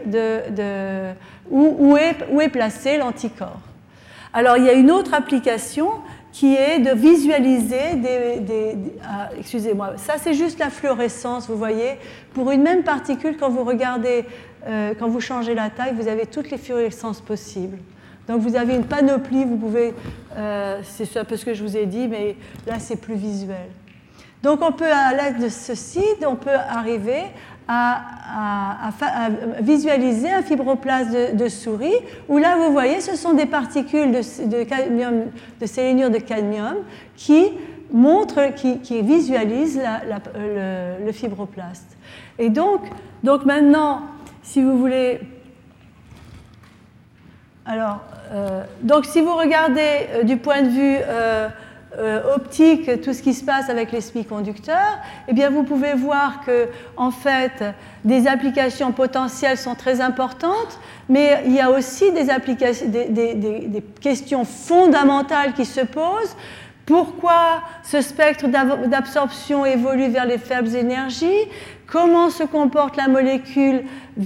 Speaker 2: où est placé l'anticorps. Alors, il y a une autre application qui est de visualiser excusez-moi, ça c'est juste la fluorescence, vous voyez. Pour une même particule, quand vous regardez, quand vous changez la taille, vous avez toutes les fluorescences possibles. Donc vous avez une panoplie, vous pouvez, c'est un peu ce que je vous ai dit, mais là c'est plus visuel. Donc on peut, à l'aide de ceci, on peut arriver à visualiser un fibroblast de souris, où là vous voyez ce sont des particules de séléniure de cadmium qui visualisent le fibroblast. Et donc maintenant, si vous voulez, donc si vous regardez du point de vue optique tout ce qui se passe avec les semi-conducteurs, eh bien vous pouvez voir que en fait des applications potentielles sont très importantes, mais il y a aussi des questions fondamentales qui se posent. Pourquoi ce spectre d'absorption évolue vers les faibles énergies? Comment se comporte la molécule,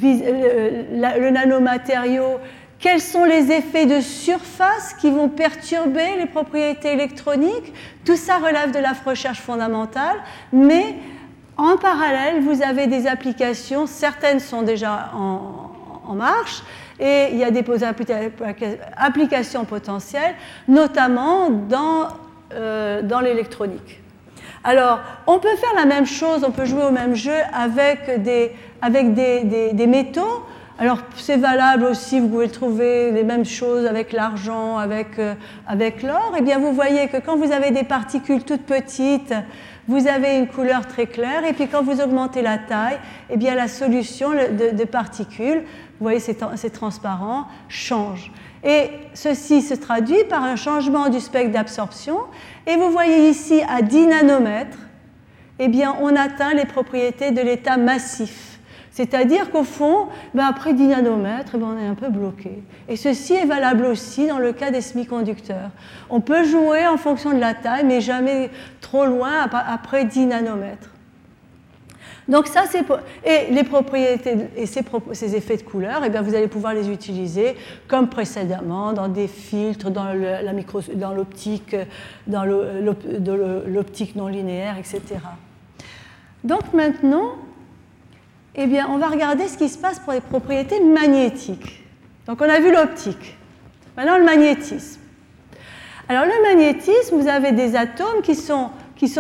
Speaker 2: le nanomatériau? Quels sont les effets de surface qui vont perturber les propriétés électroniques? Tout ça relève de la recherche fondamentale, mais en parallèle, vous avez des applications, certaines sont déjà en marche, et il y a des applications potentielles, notamment dans l'électronique. Alors, on peut faire la même chose, on peut jouer au même jeu avec des métaux. Alors, c'est valable aussi, vous pouvez trouver les mêmes choses avec l'argent, avec l'or. Eh bien, vous voyez que quand vous avez des particules toutes petites, vous avez une couleur très claire. Et puis, quand vous augmentez la taille, eh bien, la solution de particules, vous voyez, c'est transparent, change. Et ceci se traduit par un changement du spectre d'absorption. Et vous voyez ici, à 10 nanomètres, eh bien, on atteint les propriétés de l'état massif. C'est-à-dire qu'au fond, après 10 nanomètres, on est un peu bloqué. Et ceci est valable aussi dans le cas des semi-conducteurs. On peut jouer en fonction de la taille, mais jamais trop loin après 10 nanomètres. Donc ça, et les propriétés et ces effets de couleur, eh bien, vous allez pouvoir les utiliser comme précédemment dans des filtres, dans l'optique, dans l'optique non linéaire, etc. Donc maintenant, eh bien, on va regarder ce qui se passe pour les propriétés magnétiques. Donc, on a vu l'optique. Maintenant, le magnétisme. Alors, le magnétisme, vous avez des atomes qui sont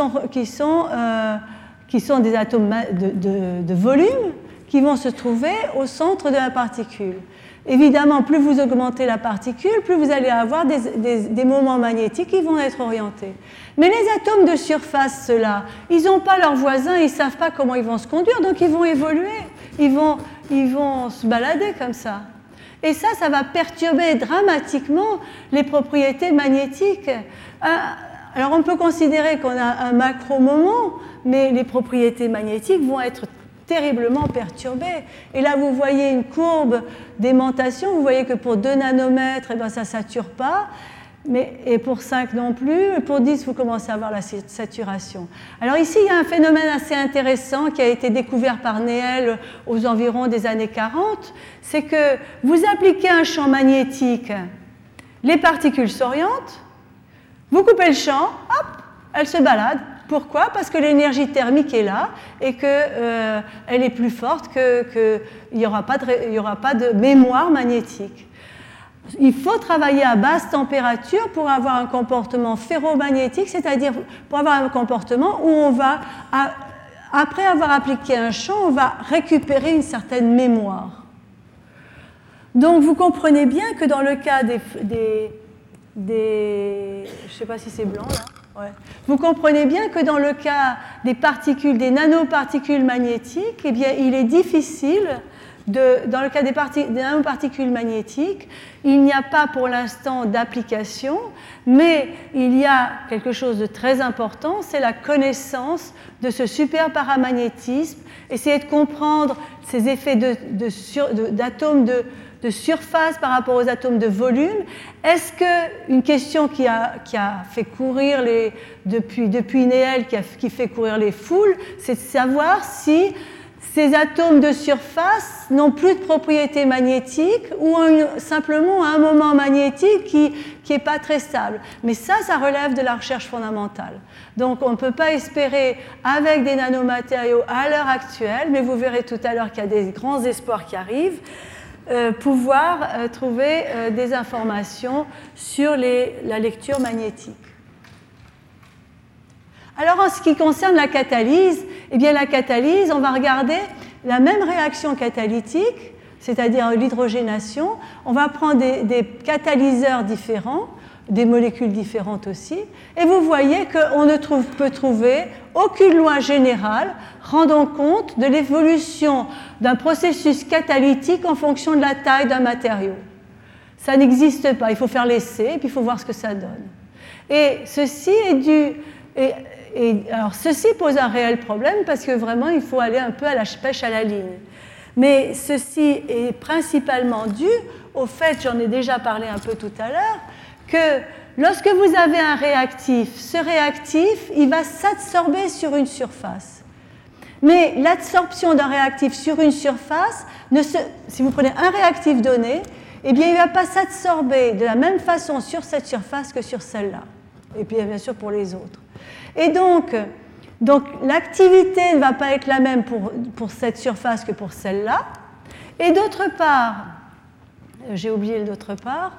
Speaker 2: des atomes de volume qui vont se trouver au centre de la particule. Évidemment, plus vous augmentez la particule, plus vous allez avoir des moments magnétiques qui vont être orientés. Mais les atomes de surface, ceux-là, ils n'ont pas leurs voisins, ils ne savent pas comment ils vont se conduire, donc ils vont évoluer, ils vont se balader comme ça. Et ça va perturber dramatiquement les propriétés magnétiques. Alors on peut considérer qu'on a un macro-moment, mais les propriétés magnétiques vont être terriblement perturbées. Et là, vous voyez une courbe d'aimantation. Vous voyez que pour 2 nanomètres, ça ne sature pas. Et pour 5 non plus. Et pour 10, vous commencez à avoir la saturation. Alors ici, il y a un phénomène assez intéressant qui a été découvert par Néel aux environs des années 40. C'est que vous appliquez un champ magnétique, les particules s'orientent, vous coupez le champ, hop, elles se baladent. Pourquoi? Parce que l'énergie thermique est là et qu'elle est plus forte, qu'il n'y aura pas de mémoire magnétique. Il faut travailler à basse température pour avoir un comportement ferromagnétique, c'est-à-dire pour avoir un comportement où on va, après avoir appliqué un champ, on va récupérer une certaine mémoire. Donc vous comprenez bien que dans le cas je ne sais pas si c'est blanc là. Ouais. Vous comprenez bien que dans le cas des particules, des nanoparticules magnétiques, eh bien, il est difficile, dans le cas des nanoparticules magnétiques, il n'y a pas pour l'instant d'application, mais il y a quelque chose de très important, c'est la connaissance de ce superparamagnétisme, essayer de comprendre ces effets d'atomes de surface par rapport aux atomes de volume. Est-ce qu'une question qui a fait courir depuis Néel, qui fait courir les foules, c'est de savoir si ces atomes de surface n'ont plus de propriétés magnétiques ou simplement un moment magnétique qui n'est pas très stable. Mais ça relève de la recherche fondamentale. Donc on ne peut pas espérer avec des nanomatériaux à l'heure actuelle, mais vous verrez tout à l'heure qu'il y a des grands espoirs qui arrivent, pouvoir trouver des informations sur la lecture magnétique. Alors en ce qui concerne la catalyse, eh bien la catalyse, on va regarder la même réaction catalytique, c'est-à-dire l'hydrogénation. On va prendre des catalyseurs différents, des molécules différentes aussi, et vous voyez qu'on ne peut trouver aucune loi générale rendant compte de l'évolution d'un processus catalytique en fonction de la taille d'un matériau. Ça n'existe pas, il faut faire l'essai et puis il faut voir ce que ça donne. Et ceci est dû... alors ceci pose un réel problème parce que vraiment il faut aller un peu à la pêche à la ligne. Mais ceci est principalement dû au fait, j'en ai déjà parlé un peu tout à l'heure, que lorsque vous avez un réactif, ce réactif, il va s'absorber sur une surface. Mais l'absorption d'un réactif sur une surface, si vous prenez un réactif donné, eh bien, il ne va pas s'absorber de la même façon sur cette surface que sur celle-là. Et puis, bien sûr, pour les autres. Et donc l'activité ne va pas être la même pour cette surface que pour celle-là. Et d'autre part, j'ai oublié le d'autre part,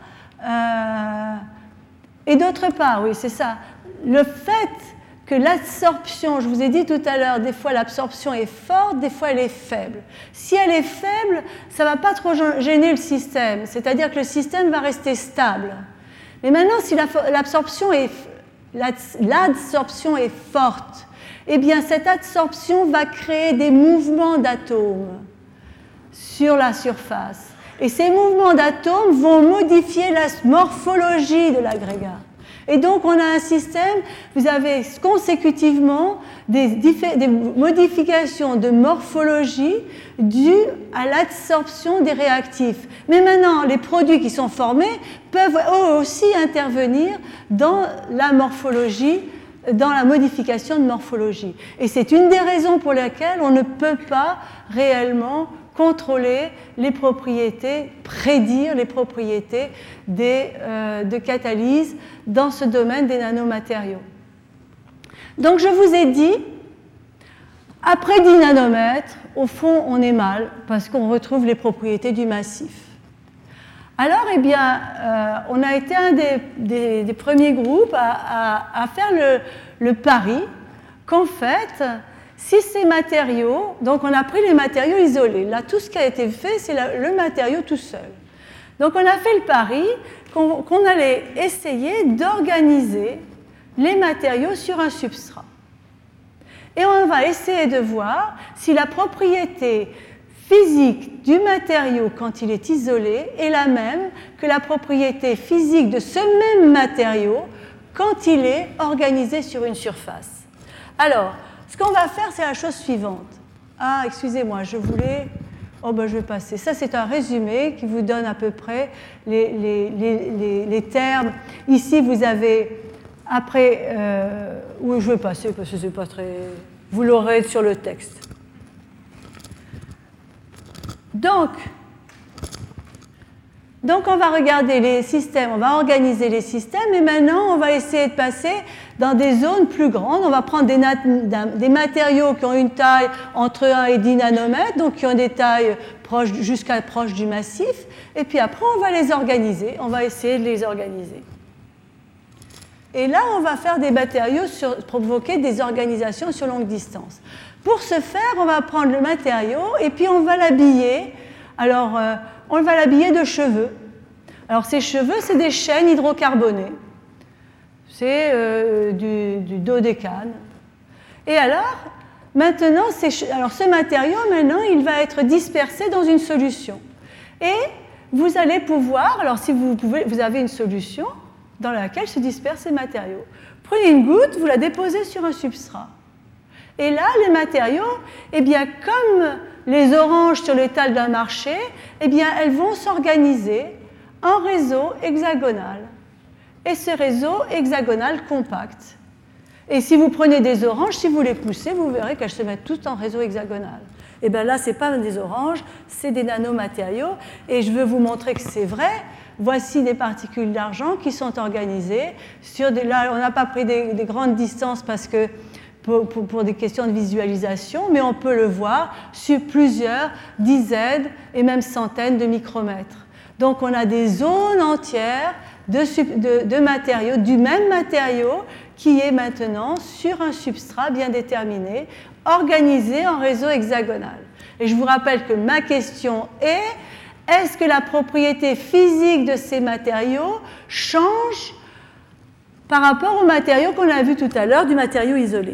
Speaker 2: oui, c'est ça, le fait que l'absorption, je vous ai dit tout à l'heure, des fois l'absorption est forte, des fois elle est faible. Si elle est faible, ça ne va pas trop gêner le système, c'est-à-dire que le système va rester stable. Mais maintenant, si l'absorption est forte, eh bien cette absorption va créer des mouvements d'atomes sur la surface. Et ces mouvements d'atomes vont modifier la morphologie de l'agrégat. Et donc on a un système, vous avez consécutivement des modifications de morphologie dues à l'absorption des réactifs. Mais maintenant, les produits qui sont formés peuvent eux aussi intervenir dans la morphologie, dans la modification de morphologie. Et c'est une des raisons pour lesquelles on ne peut pas réellement contrôler les propriétés, prédire les propriétés de catalyse dans ce domaine des nanomatériaux. Donc je vous ai dit, après 10 nanomètres, au fond on est mal parce qu'on retrouve les propriétés du massif. Alors, eh bien, on a été un des premiers groupes à faire le pari qu'en fait, si ces matériaux, donc on a pris les matériaux isolés, là tout ce qui a été fait c'est le matériau tout seul. Donc on a fait le pari qu'on allait essayer d'organiser les matériaux sur un substrat. Et on va essayer de voir si la propriété physique du matériau quand il est isolé est la même que la propriété physique de ce même matériau quand il est organisé sur une surface. Alors, ce qu'on va faire, c'est la chose suivante. Ah, excusez-moi, je voulais... Oh, ben je vais passer. Ça, c'est un résumé qui vous donne à peu près les termes. Ici, vous avez, après... où je vais passer, parce que c'est pas très... Vous l'aurez sur le texte. Donc, on va regarder les systèmes, on va organiser les systèmes, et maintenant, on va essayer de passer dans des zones plus grandes. On va prendre des matériaux qui ont une taille entre 1 et 10 nanomètres, donc qui ont des tailles jusqu'à proche du massif, et puis après, on va les organiser, on va essayer de les organiser. Et là, on va faire des matériaux provoquer des organisations sur longue distance. Pour ce faire, on va prendre le matériau et puis on va l'habiller. Alors, on va l'habiller de cheveux. Alors, ces cheveux, c'est des chaînes hydrocarbonées. C'est du dodécane. Et alors, maintenant, ce matériau, maintenant, il va être dispersé dans une solution. Et vous allez pouvoir, alors si vous avez une solution dans laquelle se dispersent ces matériaux. Prenez une goutte, vous la déposez sur un substrat. Et là, les matériaux, eh bien, comme les oranges sur l'étal d'un marché, eh bien, elles vont s'organiser en réseau hexagonal. Et ce réseau hexagonal compact. Et si vous prenez des oranges, si vous les poussez, vous verrez qu'elles se mettent toutes en réseau hexagonal. Et bien là, ce n'est pas des oranges, c'est des nanomatériaux. Et je veux vous montrer que c'est vrai. Voici des particules d'argent qui sont organisées. Là, on n'a pas pris des grandes distances parce que pour des questions de visualisation, mais on peut le voir sur plusieurs dizaines et même centaines de micromètres. Donc on a des zones entières de matériaux, du même matériau qui est maintenant sur un substrat bien déterminé, organisé en réseau hexagonal. Et je vous rappelle que ma question est-ce que la propriété physique de ces matériaux change par rapport au matériau qu'on a vu tout à l'heure, du matériau isolé?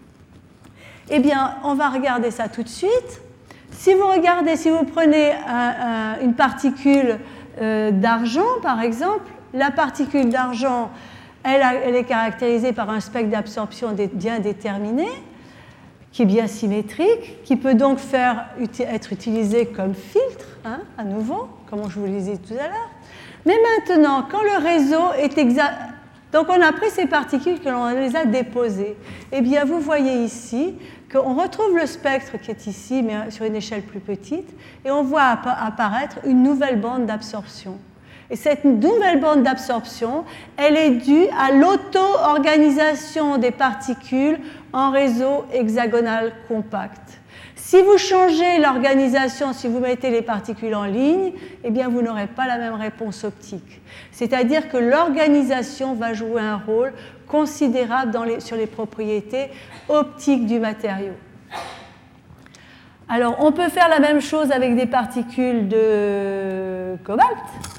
Speaker 2: Eh bien, on va regarder ça tout de suite. Si vous prenez une particule d'argent, par exemple, la particule d'argent, Elle est caractérisée par un spectre d'absorption bien déterminé, qui est bien symétrique, qui peut donc être utilisé comme filtre, hein, à nouveau, comme je vous le disais tout à l'heure. Mais maintenant, quand le réseau est exact, donc on a pris ces particules que l'on les a déposées, eh bien vous voyez ici qu'on retrouve le spectre qui est ici, mais sur une échelle plus petite, et on voit apparaître une nouvelle bande d'absorption. Et cette nouvelle bande d'absorption, elle est due à l'auto-organisation des particules en réseau hexagonal compact. Si vous changez l'organisation, si vous mettez les particules en ligne, eh bien vous n'aurez pas la même réponse optique. C'est-à-dire que l'organisation va jouer un rôle considérable sur les propriétés optiques du matériau. Alors, on peut faire la même chose avec des particules de cobalt,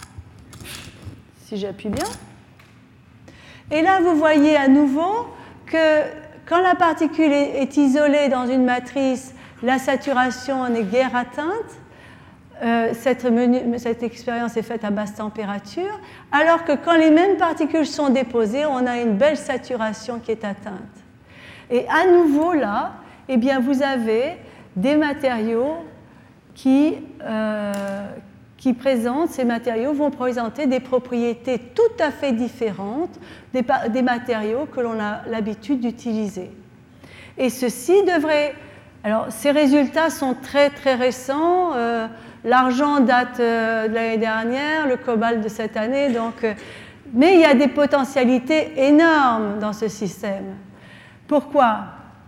Speaker 2: si j'appuie bien. Et là, vous voyez à nouveau que quand la particule est isolée dans une matrice, la saturation n'est guère atteinte. Cette expérience est faite à basse température, alors que quand les mêmes particules sont déposées, on a une belle saturation qui est atteinte. Et à nouveau là, eh bien, vous avez des matériaux qui présentent, ces matériaux vont présenter des propriétés tout à fait différentes des matériaux que l'on a l'habitude d'utiliser. Et ceci devrait... Alors, ces résultats sont très très récents. L'argent date de l'année dernière, le cobalt de cette année, mais il y a des potentialités énormes dans ce système. Pourquoi ?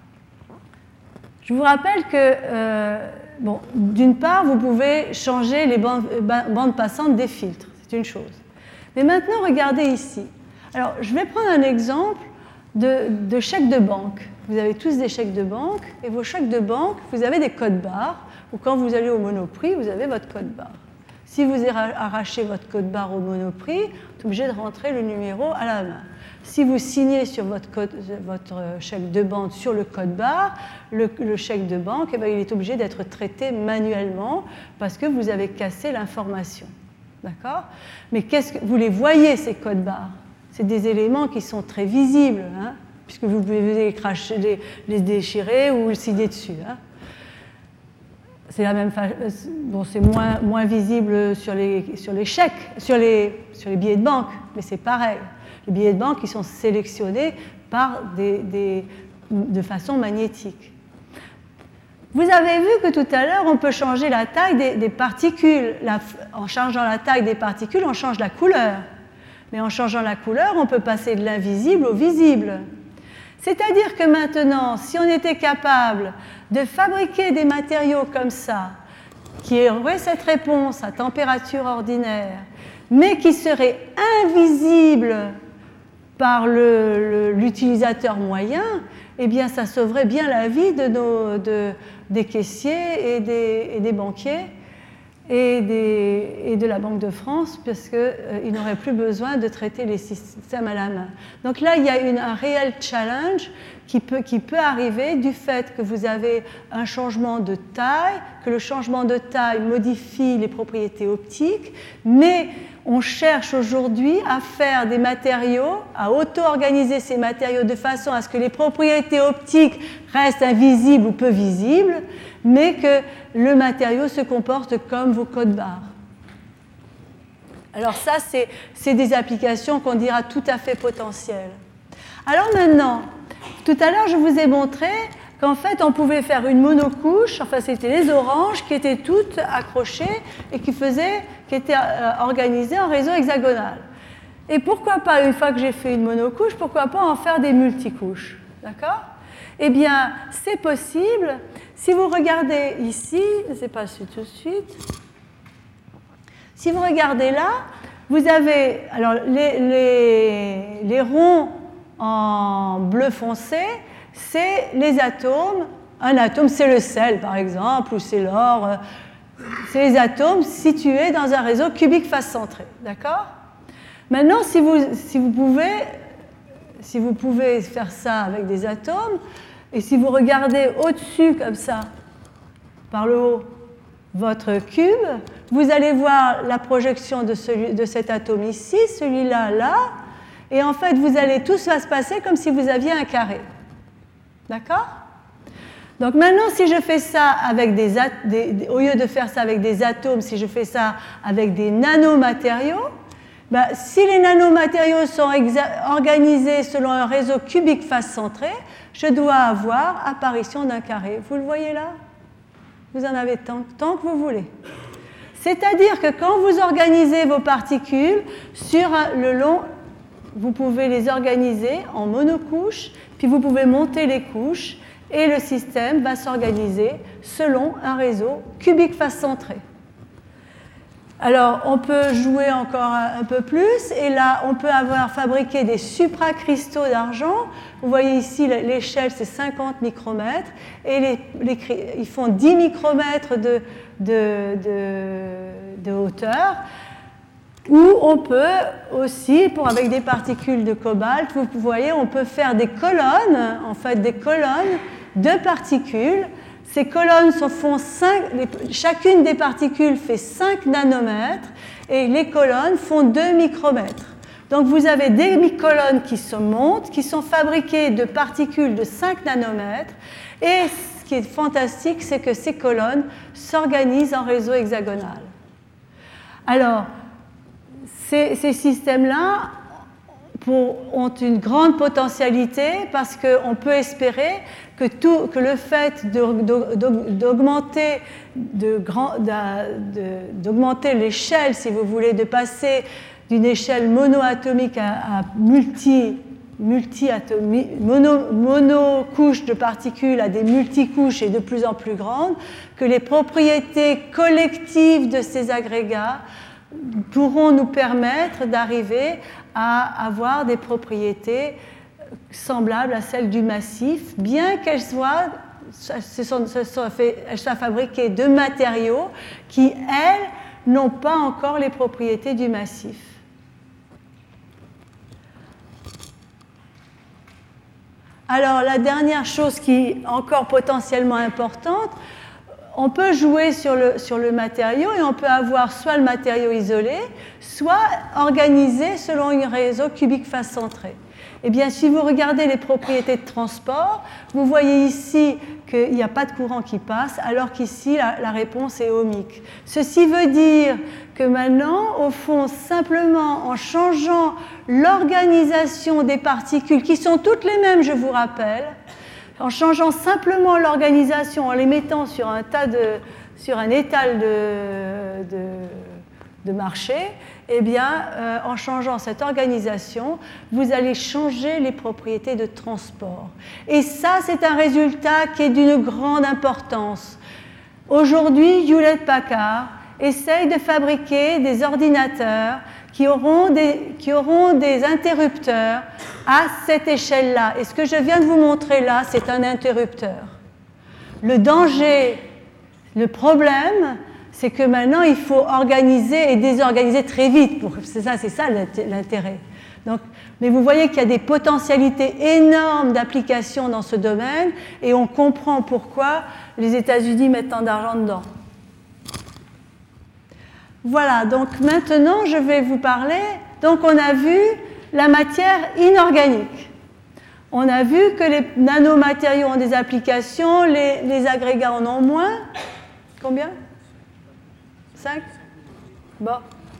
Speaker 2: Je vous rappelle que, d'une part, vous pouvez changer les bandes passantes des filtres, c'est une chose. Mais maintenant, regardez ici. Alors, je vais prendre un exemple de chèques de banque. Vous avez tous des chèques de banque, et vos chèques de banque, vous avez des codes barres, ou quand vous allez au Monoprix, vous avez votre code barre. Si vous arrachez votre code barre au Monoprix, vous êtes obligé de rentrer le numéro à la main. Si vous signez sur votre chèque de banque sur le code barre, le chèque de banque, eh bien, il est obligé d'être traité manuellement parce que vous avez cassé l'information. D'accord ? Mais vous les voyez, ces codes barres ? C'est des éléments qui sont très visibles, hein, puisque vous pouvez les déchirer ou le signer dessus. Hein. C'est la même façon. Bon, c'est moins visible sur les chèques, sur les billets de banque, mais c'est pareil. Les billets de banque, ils sont sélectionnés de façon magnétique. Vous avez vu que tout à l'heure, on peut changer la taille des particules. En changeant la taille des particules, on change la couleur. Mais en changeant la couleur, on peut passer de l'invisible au visible. C'est-à-dire que maintenant, si on était capable de fabriquer des matériaux comme ça, qui auraient cette réponse à température ordinaire, mais qui seraient invisibles par l'utilisateur moyen, eh bien, ça sauverait bien la vie des caissiers et des banquiers et de la Banque de France, parce qu'ils n'auraient plus besoin de traiter les systèmes à la main. Donc là, il y a un réel challenge qui peut arriver du fait que vous avez un changement de taille, que le changement de taille modifie les propriétés optiques, mais on cherche aujourd'hui à faire des matériaux, à auto-organiser ces matériaux de façon à ce que les propriétés optiques restent invisibles ou peu visibles, mais que le matériau se comporte comme vos codes barres. Alors ça, c'est des applications qu'on dira tout à fait potentielles. Alors maintenant, tout à l'heure, je vous ai montré qu'en fait, on pouvait faire une monocouche, enfin c'était les oranges qui étaient toutes accrochées et qui étaient organisées en réseau hexagonal. Et pourquoi pas, une fois que j'ai fait une monocouche, pourquoi pas en faire des multicouches, d'accord ? Eh bien, c'est possible. Si vous regardez ici, je ne sais pas si tout de suite, si vous regardez là, vous avez alors les ronds en bleu foncé, c'est les atomes. Un atome, c'est le sel, par exemple, ou c'est l'or. C'est les atomes situés dans un réseau cubique face centré. D'accord ? Maintenant, si vous pouvez faire ça avec des atomes, et si vous regardez au-dessus, comme ça, par le haut, votre cube, vous allez voir la projection de cet atome ici, celui-là, là, Et en fait, tout va se passer comme si vous aviez un carré. D'accord? Donc maintenant, si je fais ça avec au lieu de faire ça avec des atomes, si je fais ça avec des nanomatériaux, ben, si les nanomatériaux sont organisés selon un réseau cubique face centré, je dois avoir apparition d'un carré. Vous le voyez là? Vous en avez tant que vous voulez. C'est-à-dire que quand vous organisez vos particules sur le long, vous pouvez les organiser en monocouches, puis vous pouvez monter les couches, et le système va s'organiser selon un réseau cubique face centré. Alors, on peut jouer encore un peu plus, et là, on peut avoir fabriqué des supracristaux d'argent. Vous voyez ici, l'échelle, c'est 50 micromètres, et ils font 10 micromètres de hauteur, ou on peut aussi, avec des particules de cobalt, vous voyez, on peut faire des colonnes, en fait, des colonnes de particules. Ces colonnes font chacune des particules fait 5 nanomètres et les colonnes font 2 micromètres. Donc vous avez des colonnes qui se montent, qui sont fabriquées de particules de 5 nanomètres. Et ce qui est fantastique, c'est que ces colonnes s'organisent en réseau hexagonal. Alors, ces systèmes-là ont une grande potentialité parce qu'on peut espérer que le fait d'augmenter l'échelle, si vous voulez, de passer d'une échelle monoatomique à monocouches de particules à des multicouches et de plus en plus grandes, que les propriétés collectives de ces agrégats pourront nous permettre d'arriver à avoir des propriétés semblables à celles du massif, bien qu'elles soient fabriquées de matériaux qui, elles, n'ont pas encore les propriétés du massif. Alors, la dernière chose qui est encore potentiellement importante, on peut jouer sur le matériau et on peut avoir soit le matériau isolé, soit organisé selon un réseau cubique face centré. Eh bien, si vous regardez les propriétés de transport, vous voyez ici qu'il n'y a pas de courant qui passe, alors qu'ici, la réponse est ohmique. Ceci veut dire que maintenant, au fond, simplement en changeant l'organisation des particules, qui sont toutes les mêmes, je vous rappelle, en changeant simplement l'organisation, en les mettant sur un étal de marché, eh bien, en changeant cette organisation, vous allez changer les propriétés de transport. Et ça, c'est un résultat qui est d'une grande importance. Aujourd'hui, Hewlett-Packard essaye de fabriquer des ordinateurs qui auront des interrupteurs à cette échelle-là. Et ce que je viens de vous montrer là, c'est un interrupteur. Le danger, le problème, c'est que maintenant, il faut organiser et désorganiser très vite. C'est ça l'intérêt. Donc, mais vous voyez qu'il y a des potentialités énormes d'application dans ce domaine et on comprend pourquoi les États-Unis mettent tant d'argent dedans. Voilà, donc maintenant, je vais vous parler. Donc, on a vu la matière inorganique. On a vu que les nanomatériaux ont des applications, les agrégats en ont moins. Combien ? 5 ? Bon.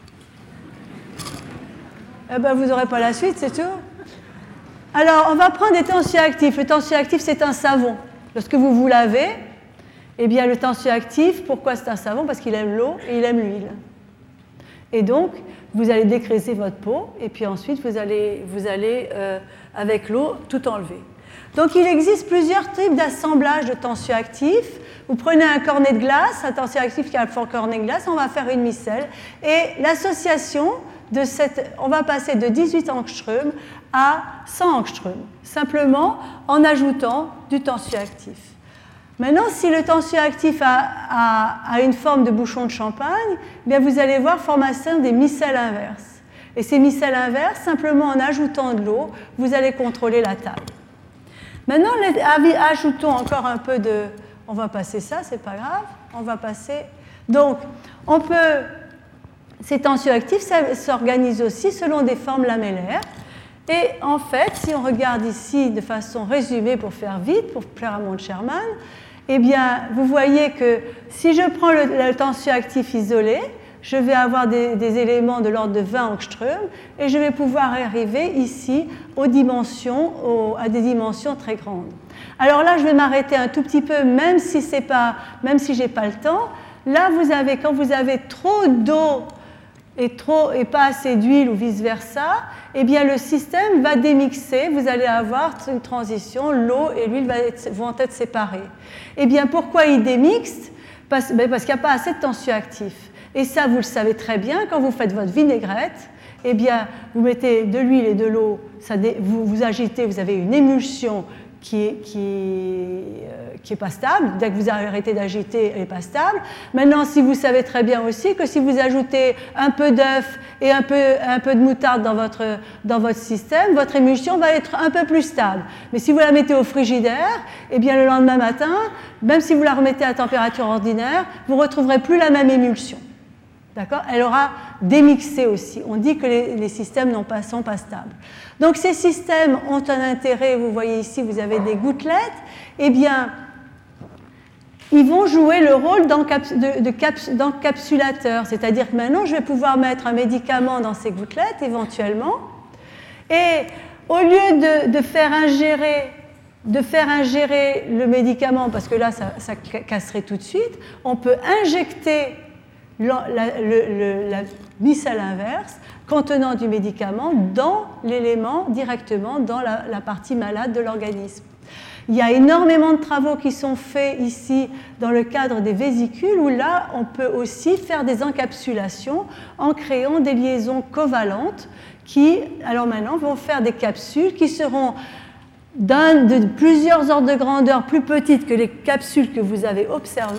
Speaker 2: Eh ben, vous n'aurez pas la suite, c'est tout. Alors, on va prendre des tensioactifs. Le tensioactif, c'est un savon. Lorsque vous lavez, eh bien, le tensioactif, pourquoi c'est un savon ? Parce qu'il aime l'eau et il aime l'huile. Et donc, vous allez dégraisser votre peau, et puis ensuite, vous allez avec l'eau, tout enlever. Donc, il existe plusieurs types d'assemblage de tensioactifs. Vous prenez un cornet de glace, un tensioactif qui a un fort cornet de glace, on va faire une micelle. Et l'association on va passer de 18 angstroms à 100 angstroms, simplement en ajoutant du tensioactif. Maintenant, si le tensioactif a une forme de bouchon de champagne, bien vous allez voir formation des micelles inverses. Et ces micelles inverses, simplement en ajoutant de l'eau, vous allez contrôler la taille. Maintenant, ajoutons encore un peu de... On va passer ça, c'est pas grave. On va passer... Donc, ces tensioactifs s'organisent aussi selon des formes lamellaires. Et en fait, si on regarde ici de façon résumée pour faire vite, pour plaire à mon Sherman, eh bien, vous voyez que si je prends le tensioactif isolé, je vais avoir des éléments de l'ordre de 20 angström et je vais pouvoir arriver ici à des dimensions très grandes. Alors là, je vais m'arrêter un tout petit peu, même si je n'ai pas le temps. Là, quand vous avez trop d'eau et pas assez d'huile ou vice-versa, eh bien le système va démixer, vous allez avoir une transition, l'eau et l'huile vont être séparées. Eh bien pourquoi il démixe? Parce qu'il n'y a pas assez de tensioactif. Et ça, vous le savez très bien, quand vous faites votre vinaigrette, eh bien vous mettez de l'huile et de l'eau, vous agitez, vous avez une émulsion qui est pas stable. Dès que vous arrêtez d'agiter, elle n'est pas stable. Maintenant, si vous savez très bien aussi que si vous ajoutez un peu d'œuf et un peu de moutarde dans votre système, votre émulsion va être un peu plus stable. Mais si vous la mettez au frigidaire, eh bien le lendemain matin, même si vous la remettez à température ordinaire, vous ne retrouverez plus la même émulsion. D'accord ? Elle aura démixé aussi. On dit que les systèmes sont pas stables. Donc ces systèmes ont un intérêt, vous voyez ici, vous avez des gouttelettes, eh bien, ils vont jouer le rôle d'encapsulateur, c'est-à-dire que maintenant, je vais pouvoir mettre un médicament dans ces gouttelettes, éventuellement, et au lieu de faire ingérer le médicament, parce que là, ça casserait tout de suite, on peut injecter la micelle inverse contenant du médicament dans l'élément directement dans la partie malade de l'organisme. Il y a énormément de travaux qui sont faits ici dans le cadre des vésicules où là on peut aussi faire des encapsulations en créant des liaisons covalentes qui alors maintenant vont faire des capsules qui seront de plusieurs ordres de grandeur plus petites que les capsules que vous avez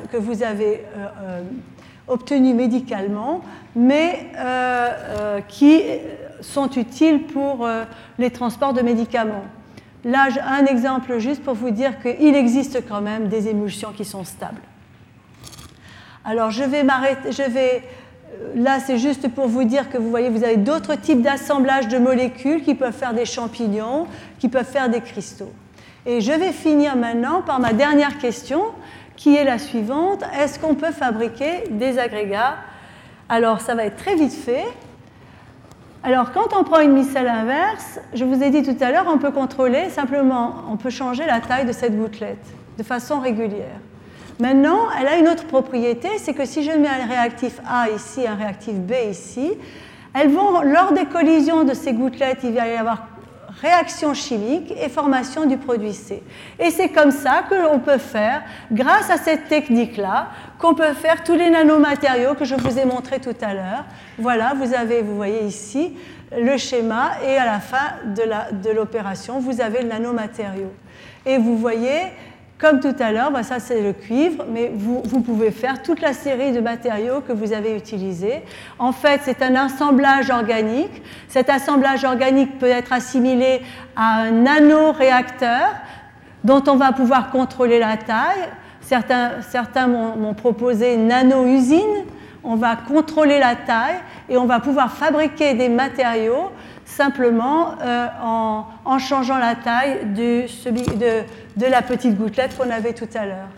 Speaker 2: obtenues médicalement, mais qui sont utiles pour les transports de médicaments. Là, un exemple juste pour vous dire qu'il existe quand même des émulsions qui sont stables. Alors, je vais m'arrêter. Là, c'est juste pour vous dire que vous voyez, vous avez d'autres types d'assemblages de molécules qui peuvent faire des champignons, qui peuvent faire des cristaux. Et je vais finir maintenant par ma dernière question, qui est la suivante. Est-ce qu'on peut fabriquer des agrégats? Alors, ça va être très vite fait. Alors, quand on prend une micelle inverse, je vous ai dit tout à l'heure, on peut contrôler simplement, on peut changer la taille de cette gouttelette de façon régulière. Maintenant, elle a une autre propriété, c'est que si je mets un réactif A ici, un réactif B ici, lors des collisions de ces gouttelettes, il va y avoir réaction chimique et formation du produit C. Et c'est comme ça que l'on peut faire, grâce à cette technique-là, qu'on peut faire tous les nanomatériaux que je vous ai montrés tout à l'heure. Voilà, vous voyez ici le schéma et à la fin de l'opération, vous avez le nanomatériau. Et vous voyez, comme tout à l'heure, ça c'est le cuivre, mais vous pouvez faire toute la série de matériaux que vous avez utilisés. En fait, c'est un assemblage organique. Cet assemblage organique peut être assimilé à un nanoréacteur dont on va pouvoir contrôler la taille. Certains m'ont proposé une nano-usine. On va contrôler la taille et on va pouvoir fabriquer des matériaux simplement en changeant la taille de la petite gouttelette qu'on avait tout à l'heure.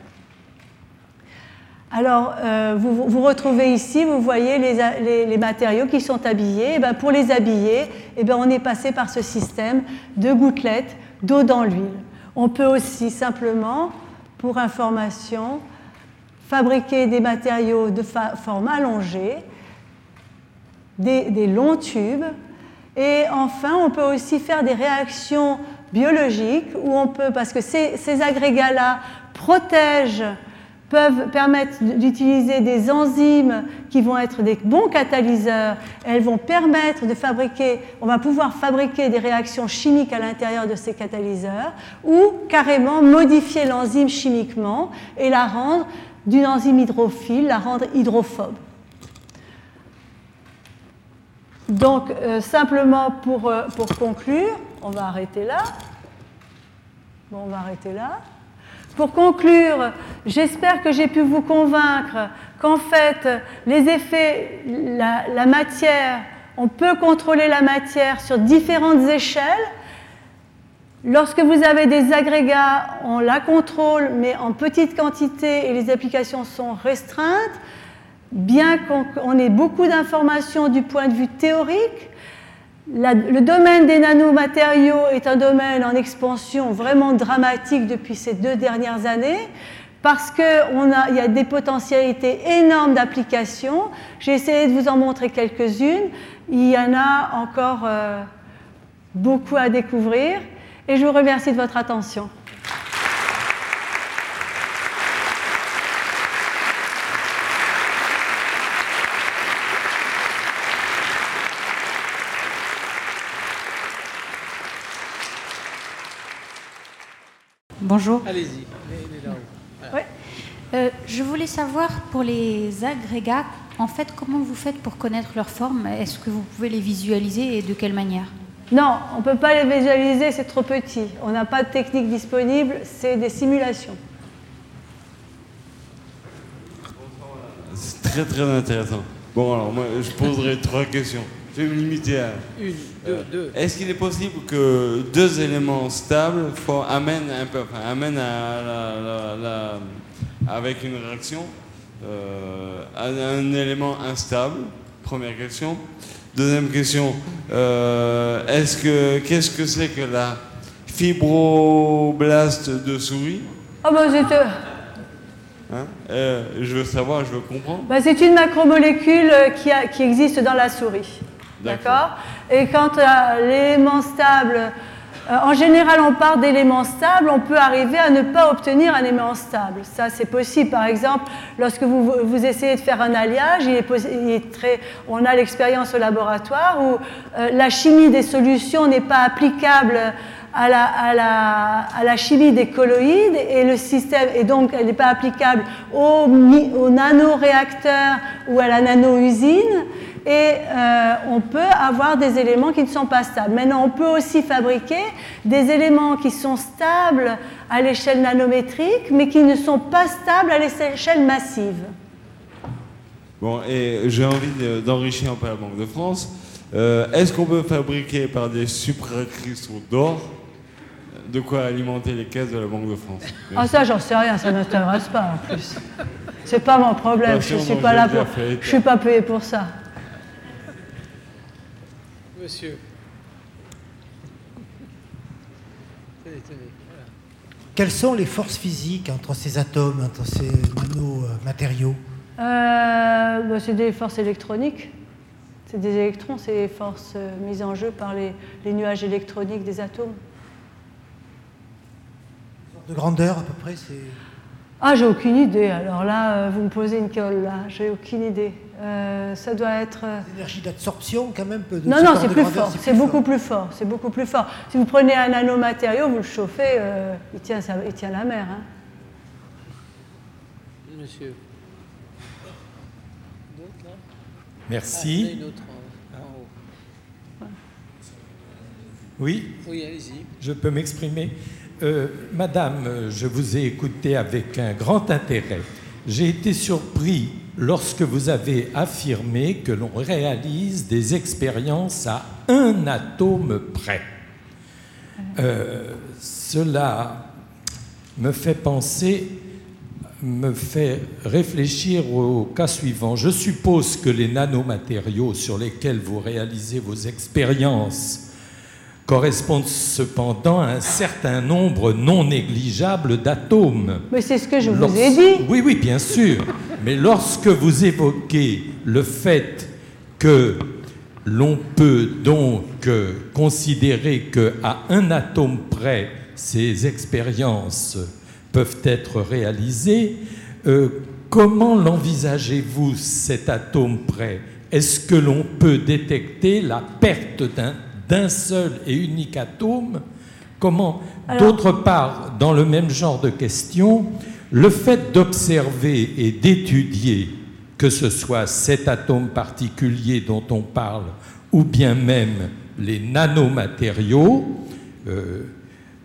Speaker 2: Alors, vous retrouvez ici, vous voyez les matériaux qui sont habillés. Et bien, pour les habiller, on est passé par ce système de gouttelettes d'eau dans l'huile. On peut aussi simplement, pour information, fabriquer des matériaux de forme allongée, des longs tubes. Et enfin, on peut aussi faire des réactions biologiques où on peut, parce que ces agrégats-là peuvent permettre d'utiliser des enzymes qui vont être des bons catalyseurs. Elles vont permettre de fabriquer, on va pouvoir fabriquer des réactions chimiques à l'intérieur de ces catalyseurs ou carrément modifier l'enzyme chimiquement et la rendre d'une enzyme hydrophile, la rendre hydrophobe. Donc, simplement pour conclure, on va arrêter là. Bon, on va arrêter là. Pour conclure, j'espère que j'ai pu vous convaincre qu'en fait, les effets, la matière On peut contrôler la matière sur différentes échelles. Lorsque vous avez des agrégats, on la contrôle, mais en petite quantité et les applications sont restreintes. Bien qu'on ait beaucoup d'informations du point de vue théorique, le domaine des nanomatériaux est un domaine en expansion vraiment dramatique depuis ces 2 dernières années parce qu'il y a des potentialités énormes d'application. J'ai essayé de vous en montrer quelques-unes. Il y en a encore beaucoup à découvrir. Et je vous remercie de votre attention.
Speaker 3: Bonjour.
Speaker 1: Allez-y.
Speaker 2: Voilà.
Speaker 3: Oui. Je voulais savoir pour les agrégats, en fait, comment vous faites pour connaître leur forme? Est-ce que vous pouvez les visualiser et de quelle manière?
Speaker 2: Non, on ne peut pas les visualiser, c'est trop petit. On n'a pas de technique disponible, c'est des simulations.
Speaker 4: C'est très très intéressant. Bon, alors moi, je poserai 3 questions. Je vais me limiter à...
Speaker 1: 1, 2.
Speaker 4: Est-ce qu'il est possible que 2 éléments stables amènent avec une réaction à un élément instable? Première question. Deuxième question, qu'est-ce que c'est que la fibroblaste de souris?
Speaker 2: Oh ben
Speaker 4: je veux savoir, je veux comprendre.
Speaker 2: Ben, c'est une macromolécule qui existe dans la souris. D'accord. Et quant à l'élément stable, en général, on part d'éléments stables, on peut arriver à ne pas obtenir un élément stable. Ça, c'est possible. Par exemple, lorsque vous essayez de faire un alliage, on a l'expérience au laboratoire où la chimie des solutions n'est pas applicable à la chimie des colloïdes et le système, et donc elle n'est pas applicable au nanoréacteur ou à la nano-usine. Et on peut avoir des éléments qui ne sont pas stables. Maintenant, on peut aussi fabriquer des éléments qui sont stables à l'échelle nanométrique, mais qui ne sont pas stables à l'échelle massive.
Speaker 4: Bon, et j'ai envie d'enrichir un peu la Banque de France. Est-ce qu'on peut fabriquer par des supracristaux d'or de quoi alimenter les caisses de la Banque de France?
Speaker 2: Ah ça, j'en sais rien, ça ne m'intéresse pas en plus. C'est pas mon problème, je suis pas là pour... Je suis pas payé pour ça.
Speaker 1: Monsieur.
Speaker 5: Quelles sont les forces physiques entre ces atomes, entre ces nanomatériaux?
Speaker 2: C'est des forces électroniques. C'est des électrons, c'est des forces mises en jeu par les nuages électroniques des atomes.
Speaker 5: De grandeur à peu près, c'est...
Speaker 2: Ah, j'ai aucune idée. Alors là, vous me posez une colle, là. J'ai aucune idée. Ça doit être...
Speaker 5: L'énergie d'absorption, quand même, peut...
Speaker 2: Non, c'est plus fort. C'est beaucoup plus fort. C'est beaucoup plus fort. Si vous prenez un nanomatériau, vous le chauffez, il tient la mer. Hein.
Speaker 1: Monsieur.
Speaker 6: Merci.
Speaker 1: Ah, une autre en haut.
Speaker 6: Oui,
Speaker 1: allez-y.
Speaker 6: je peux m'exprimer. Madame, je vous ai écouté avec un grand intérêt. J'ai été surpris lorsque vous avez affirmé que l'on réalise des expériences à un atome près. Cela me fait réfléchir au cas suivant. Je suppose que les nanomatériaux sur lesquels vous réalisez vos expériences correspondent cependant à un certain nombre non négligeable d'atomes.
Speaker 2: Mais c'est ce que je vous ai dit.
Speaker 6: Oui, bien sûr. Mais lorsque vous évoquez le fait que l'on peut donc considérer qu'à un atome près, ces expériences peuvent être réalisées, comment l'envisagez-vous, cet atome près? Est-ce que l'on peut détecter la perte d'un seul et unique atome? Comment? D'autre part, dans le même genre de question, le fait d'observer et d'étudier, que ce soit cet atome particulier dont on parle, ou bien même les nanomatériaux,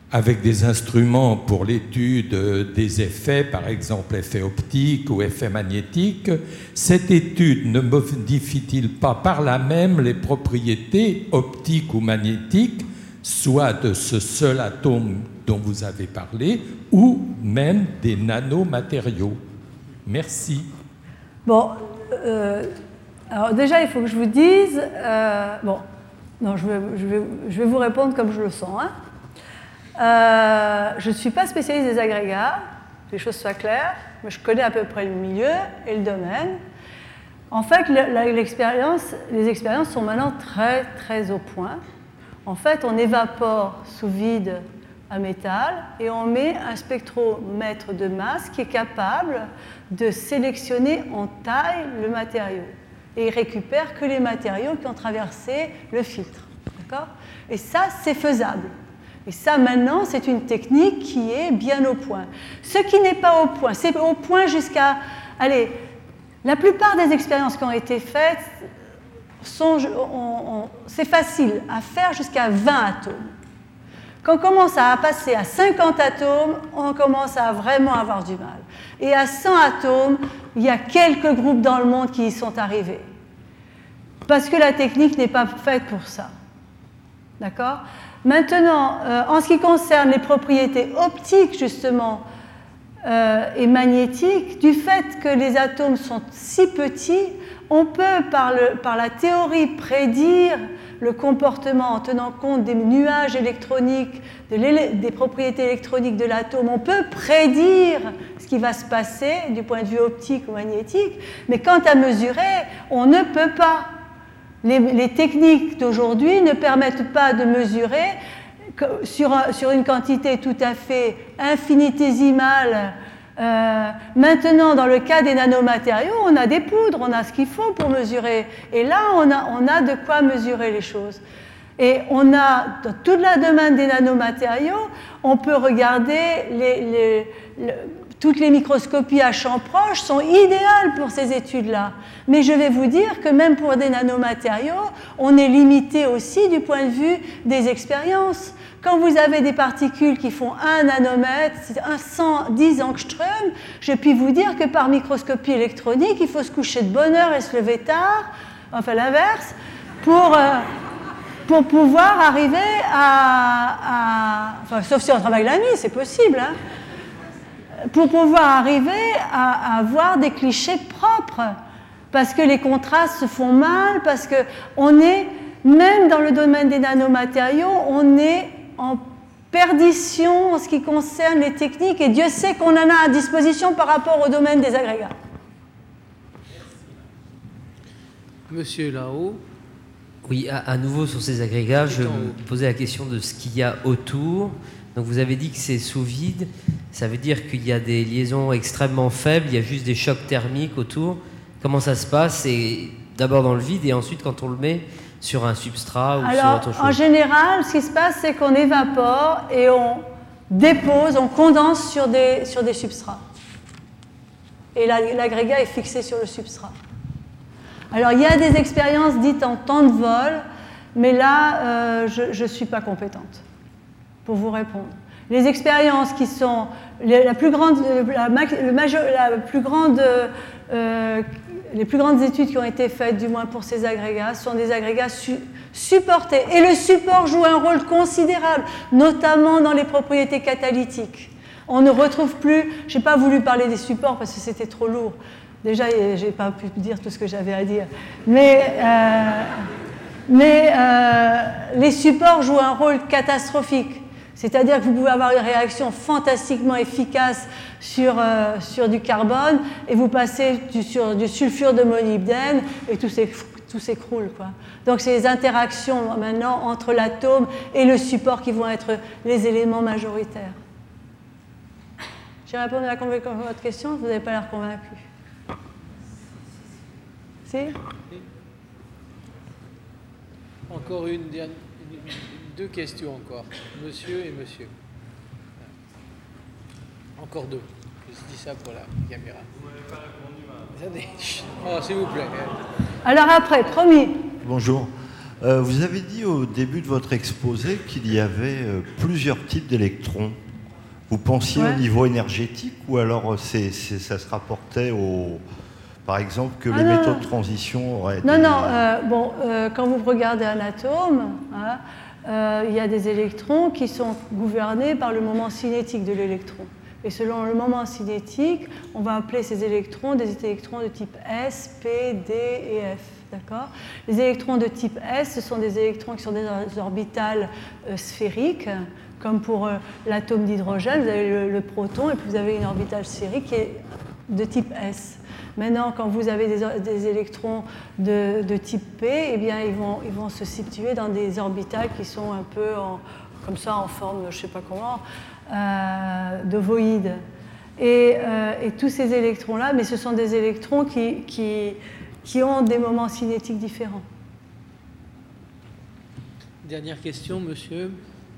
Speaker 6: avec des instruments pour l'étude des effets, par exemple effets optiques ou effets magnétiques, cette étude ne modifie-t-il pas par là même les propriétés optiques ou magnétiques, soit de ce seul atome dont vous avez parlé, ou même des nanomatériaux? Merci.
Speaker 2: Bon, alors déjà, il faut que je vous dise... bon, non, je vais vous répondre comme je le sens, hein. Je ne suis pas spécialiste des agrégats, que les choses soient claires, mais je connais à peu près le milieu et le domaine. En fait, les expériences sont maintenant très, très au point. En fait, on évapore sous vide un métal et on met un spectromètre de masse qui est capable de sélectionner en taille le matériau. Et il récupère que les matériaux qui ont traversé le filtre. D'accord ? Et ça, c'est faisable. Et ça, maintenant, c'est une technique qui est bien au point. Ce qui n'est pas au point, c'est au point jusqu'à... Allez, la plupart des expériences qui ont été faites, c'est facile à faire jusqu'à 20 atomes. Quand on commence à passer à 50 atomes, on commence à vraiment avoir du mal. Et à 100 atomes, il y a quelques groupes dans le monde qui y sont arrivés. Parce que la technique n'est pas faite pour ça. D'accord ? Maintenant, en ce qui concerne les propriétés optiques, justement, et magnétiques, du fait que les atomes sont si petits, on peut, par la théorie, prédire le comportement en tenant compte des nuages électroniques, des propriétés électroniques de l'atome. On peut prédire ce qui va se passer du point de vue optique ou magnétique, mais quant à mesurer, on ne peut pas. Les techniques d'aujourd'hui ne permettent pas de mesurer sur une quantité tout à fait infinitésimale. Maintenant, dans le cas des nanomatériaux, on a des poudres, on a ce qu'il faut pour mesurer. Et là, on a de quoi mesurer les choses. Et on a, dans tout le domaine des nanomatériaux, on peut regarder toutes les microscopies à champ proche sont idéales pour ces études-là. Mais je vais vous dire que même pour des nanomatériaux, on est limité aussi du point de vue des expériences. Quand vous avez des particules qui font 1 nanomètre, 110 angstroms, je puis vous dire que par microscopie électronique, il faut se coucher de bonne heure et se lever tard, enfin l'inverse, pour pouvoir arriver enfin, sauf si on travaille la nuit, c'est possible, hein, pour pouvoir arriver à avoir des clichés propres, parce que les contrastes se font mal, parce que on est, même dans le domaine des nanomatériaux, on est en perdition en ce qui concerne les techniques, et Dieu sait qu'on en a à disposition par rapport au domaine des agrégats.
Speaker 1: Monsieur là-haut.
Speaker 7: Oui, à nouveau sur ces agrégats, je me posais la question de ce qu'il y a autour. Donc vous avez dit que c'est sous vide, ça veut dire qu'il y a des liaisons extrêmement faibles, il y a juste des chocs thermiques autour. Comment ça se passe? C'est d'abord dans le vide et ensuite quand on le met sur un substrat ou sur autre chose?
Speaker 2: En général, ce qui se passe, c'est qu'on évapore et on dépose, on condense sur des substrats. Et l'agrégat est fixé sur le substrat. Alors il y a des expériences dites en temps de vol, mais là, je ne suis pas compétente pour vous répondre. Les expériences qui sont les plus grandes études qui ont été faites, du moins pour ces agrégats, sont des agrégats supportés. Et le support joue un rôle considérable, notamment dans les propriétés catalytiques. On ne retrouve plus, je n'ai pas voulu parler des supports parce que c'était trop lourd. Déjà, je n'ai pas pu dire tout ce que j'avais à dire. Mais les supports jouent un rôle catastrophique. C'est-à-dire que vous pouvez avoir une réaction fantastiquement efficace sur du carbone et vous passez sur du sulfure de molybdène et tout s'écroule, quoi. Donc c'est les interactions maintenant entre l'atome et le support qui vont être les éléments majoritaires. J'ai répondu à votre question, vous n'avez pas l'air convaincu. Si?
Speaker 1: Encore deux questions encore. Monsieur et monsieur. Encore deux. Je dis ça pour la caméra. Vous ne m'avez pas répondu. Oh, s'il vous plaît.
Speaker 2: Alors après, promis.
Speaker 8: Bonjour. Vous avez dit au début de votre exposé qu'il y avait plusieurs types d'électrons. Vous pensiez au niveau énergétique ou alors ça se rapportait au... Par exemple, que les métaux de transition auraient été...
Speaker 2: Quand vous regardez un atome, il y a des électrons qui sont gouvernés par le moment cinétique de l'électron. Et selon le moment cinétique, on va appeler ces électrons des électrons de type S, P, D et F. D'accord ? Les électrons de type S, ce sont des électrons qui sont des orbitales sphériques, comme pour l'atome d'hydrogène, vous avez le proton et puis vous avez une orbitale sphérique qui est de type S. Maintenant, quand vous avez des électrons de type P, eh bien, ils vont se situer dans des orbitales qui sont un peu comme ça, en forme, je ne sais pas comment, d'ovoïdes. Et tous ces électrons-là, mais ce sont des électrons qui ont des moments cinétiques différents.
Speaker 1: Dernière question, monsieur.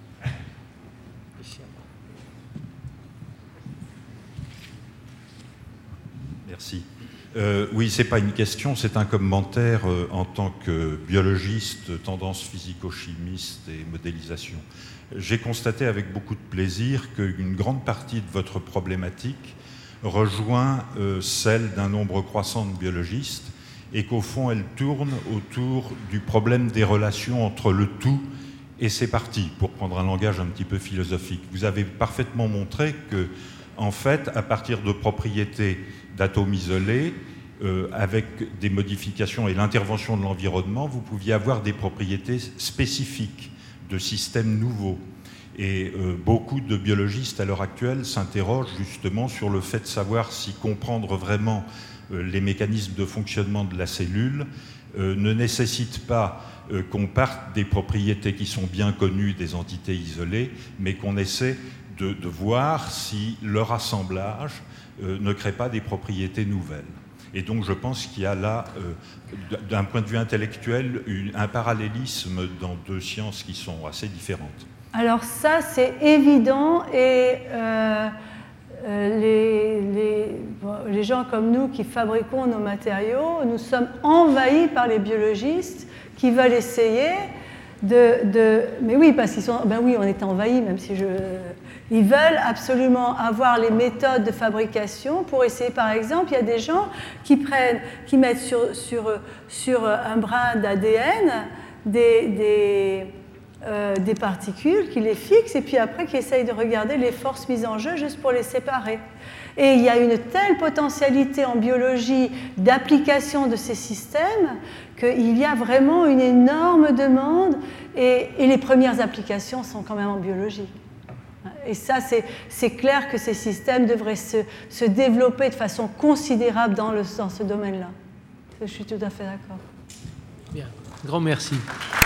Speaker 9: Merci. Oui, ce n'est pas une question, c'est un commentaire en tant que biologiste, tendance physico-chimiste et modélisation. J'ai constaté avec beaucoup de plaisir qu'une grande partie de votre problématique rejoint celle d'un nombre croissant de biologistes et qu'au fond, elle tourne autour du problème des relations entre le tout et ses parties, pour prendre un langage un petit peu philosophique. Vous avez parfaitement montré que, en fait, à partir de propriétés d'atomes isolés, avec des modifications et l'intervention de l'environnement, vous pouviez avoir des propriétés spécifiques de systèmes nouveaux. Et beaucoup de biologistes à l'heure actuelle s'interrogent justement sur le fait de savoir si comprendre vraiment les mécanismes de fonctionnement de la cellule ne nécessite pas qu'on parte des propriétés qui sont bien connues des entités isolées, mais qu'on essaie de voir si leur assemblage ne crée pas des propriétés nouvelles. Et donc je pense qu'il y a là, d'un point de vue intellectuel, un parallélisme dans deux sciences qui sont assez différentes.
Speaker 2: Alors ça, c'est évident, et les gens comme nous qui fabriquons nos matériaux, nous sommes envahis par les biologistes qui veulent essayer mais oui, parce qu'ils sont... Ben oui, on est envahis, même si ils veulent absolument avoir les méthodes de fabrication pour essayer, par exemple, il y a des gens qui mettent sur un brin d'ADN des particules, qui les fixent, et puis après qui essayent de regarder les forces mises en jeu juste pour les séparer. Et il y a une telle potentialité en biologie d'application de ces systèmes qu'il y a vraiment une énorme demande, et les premières applications sont quand même en biologie. Et ça, c'est clair que ces systèmes devraient se développer de façon considérable dans ce domaine-là. Je suis tout à fait d'accord.
Speaker 1: Bien, grand merci.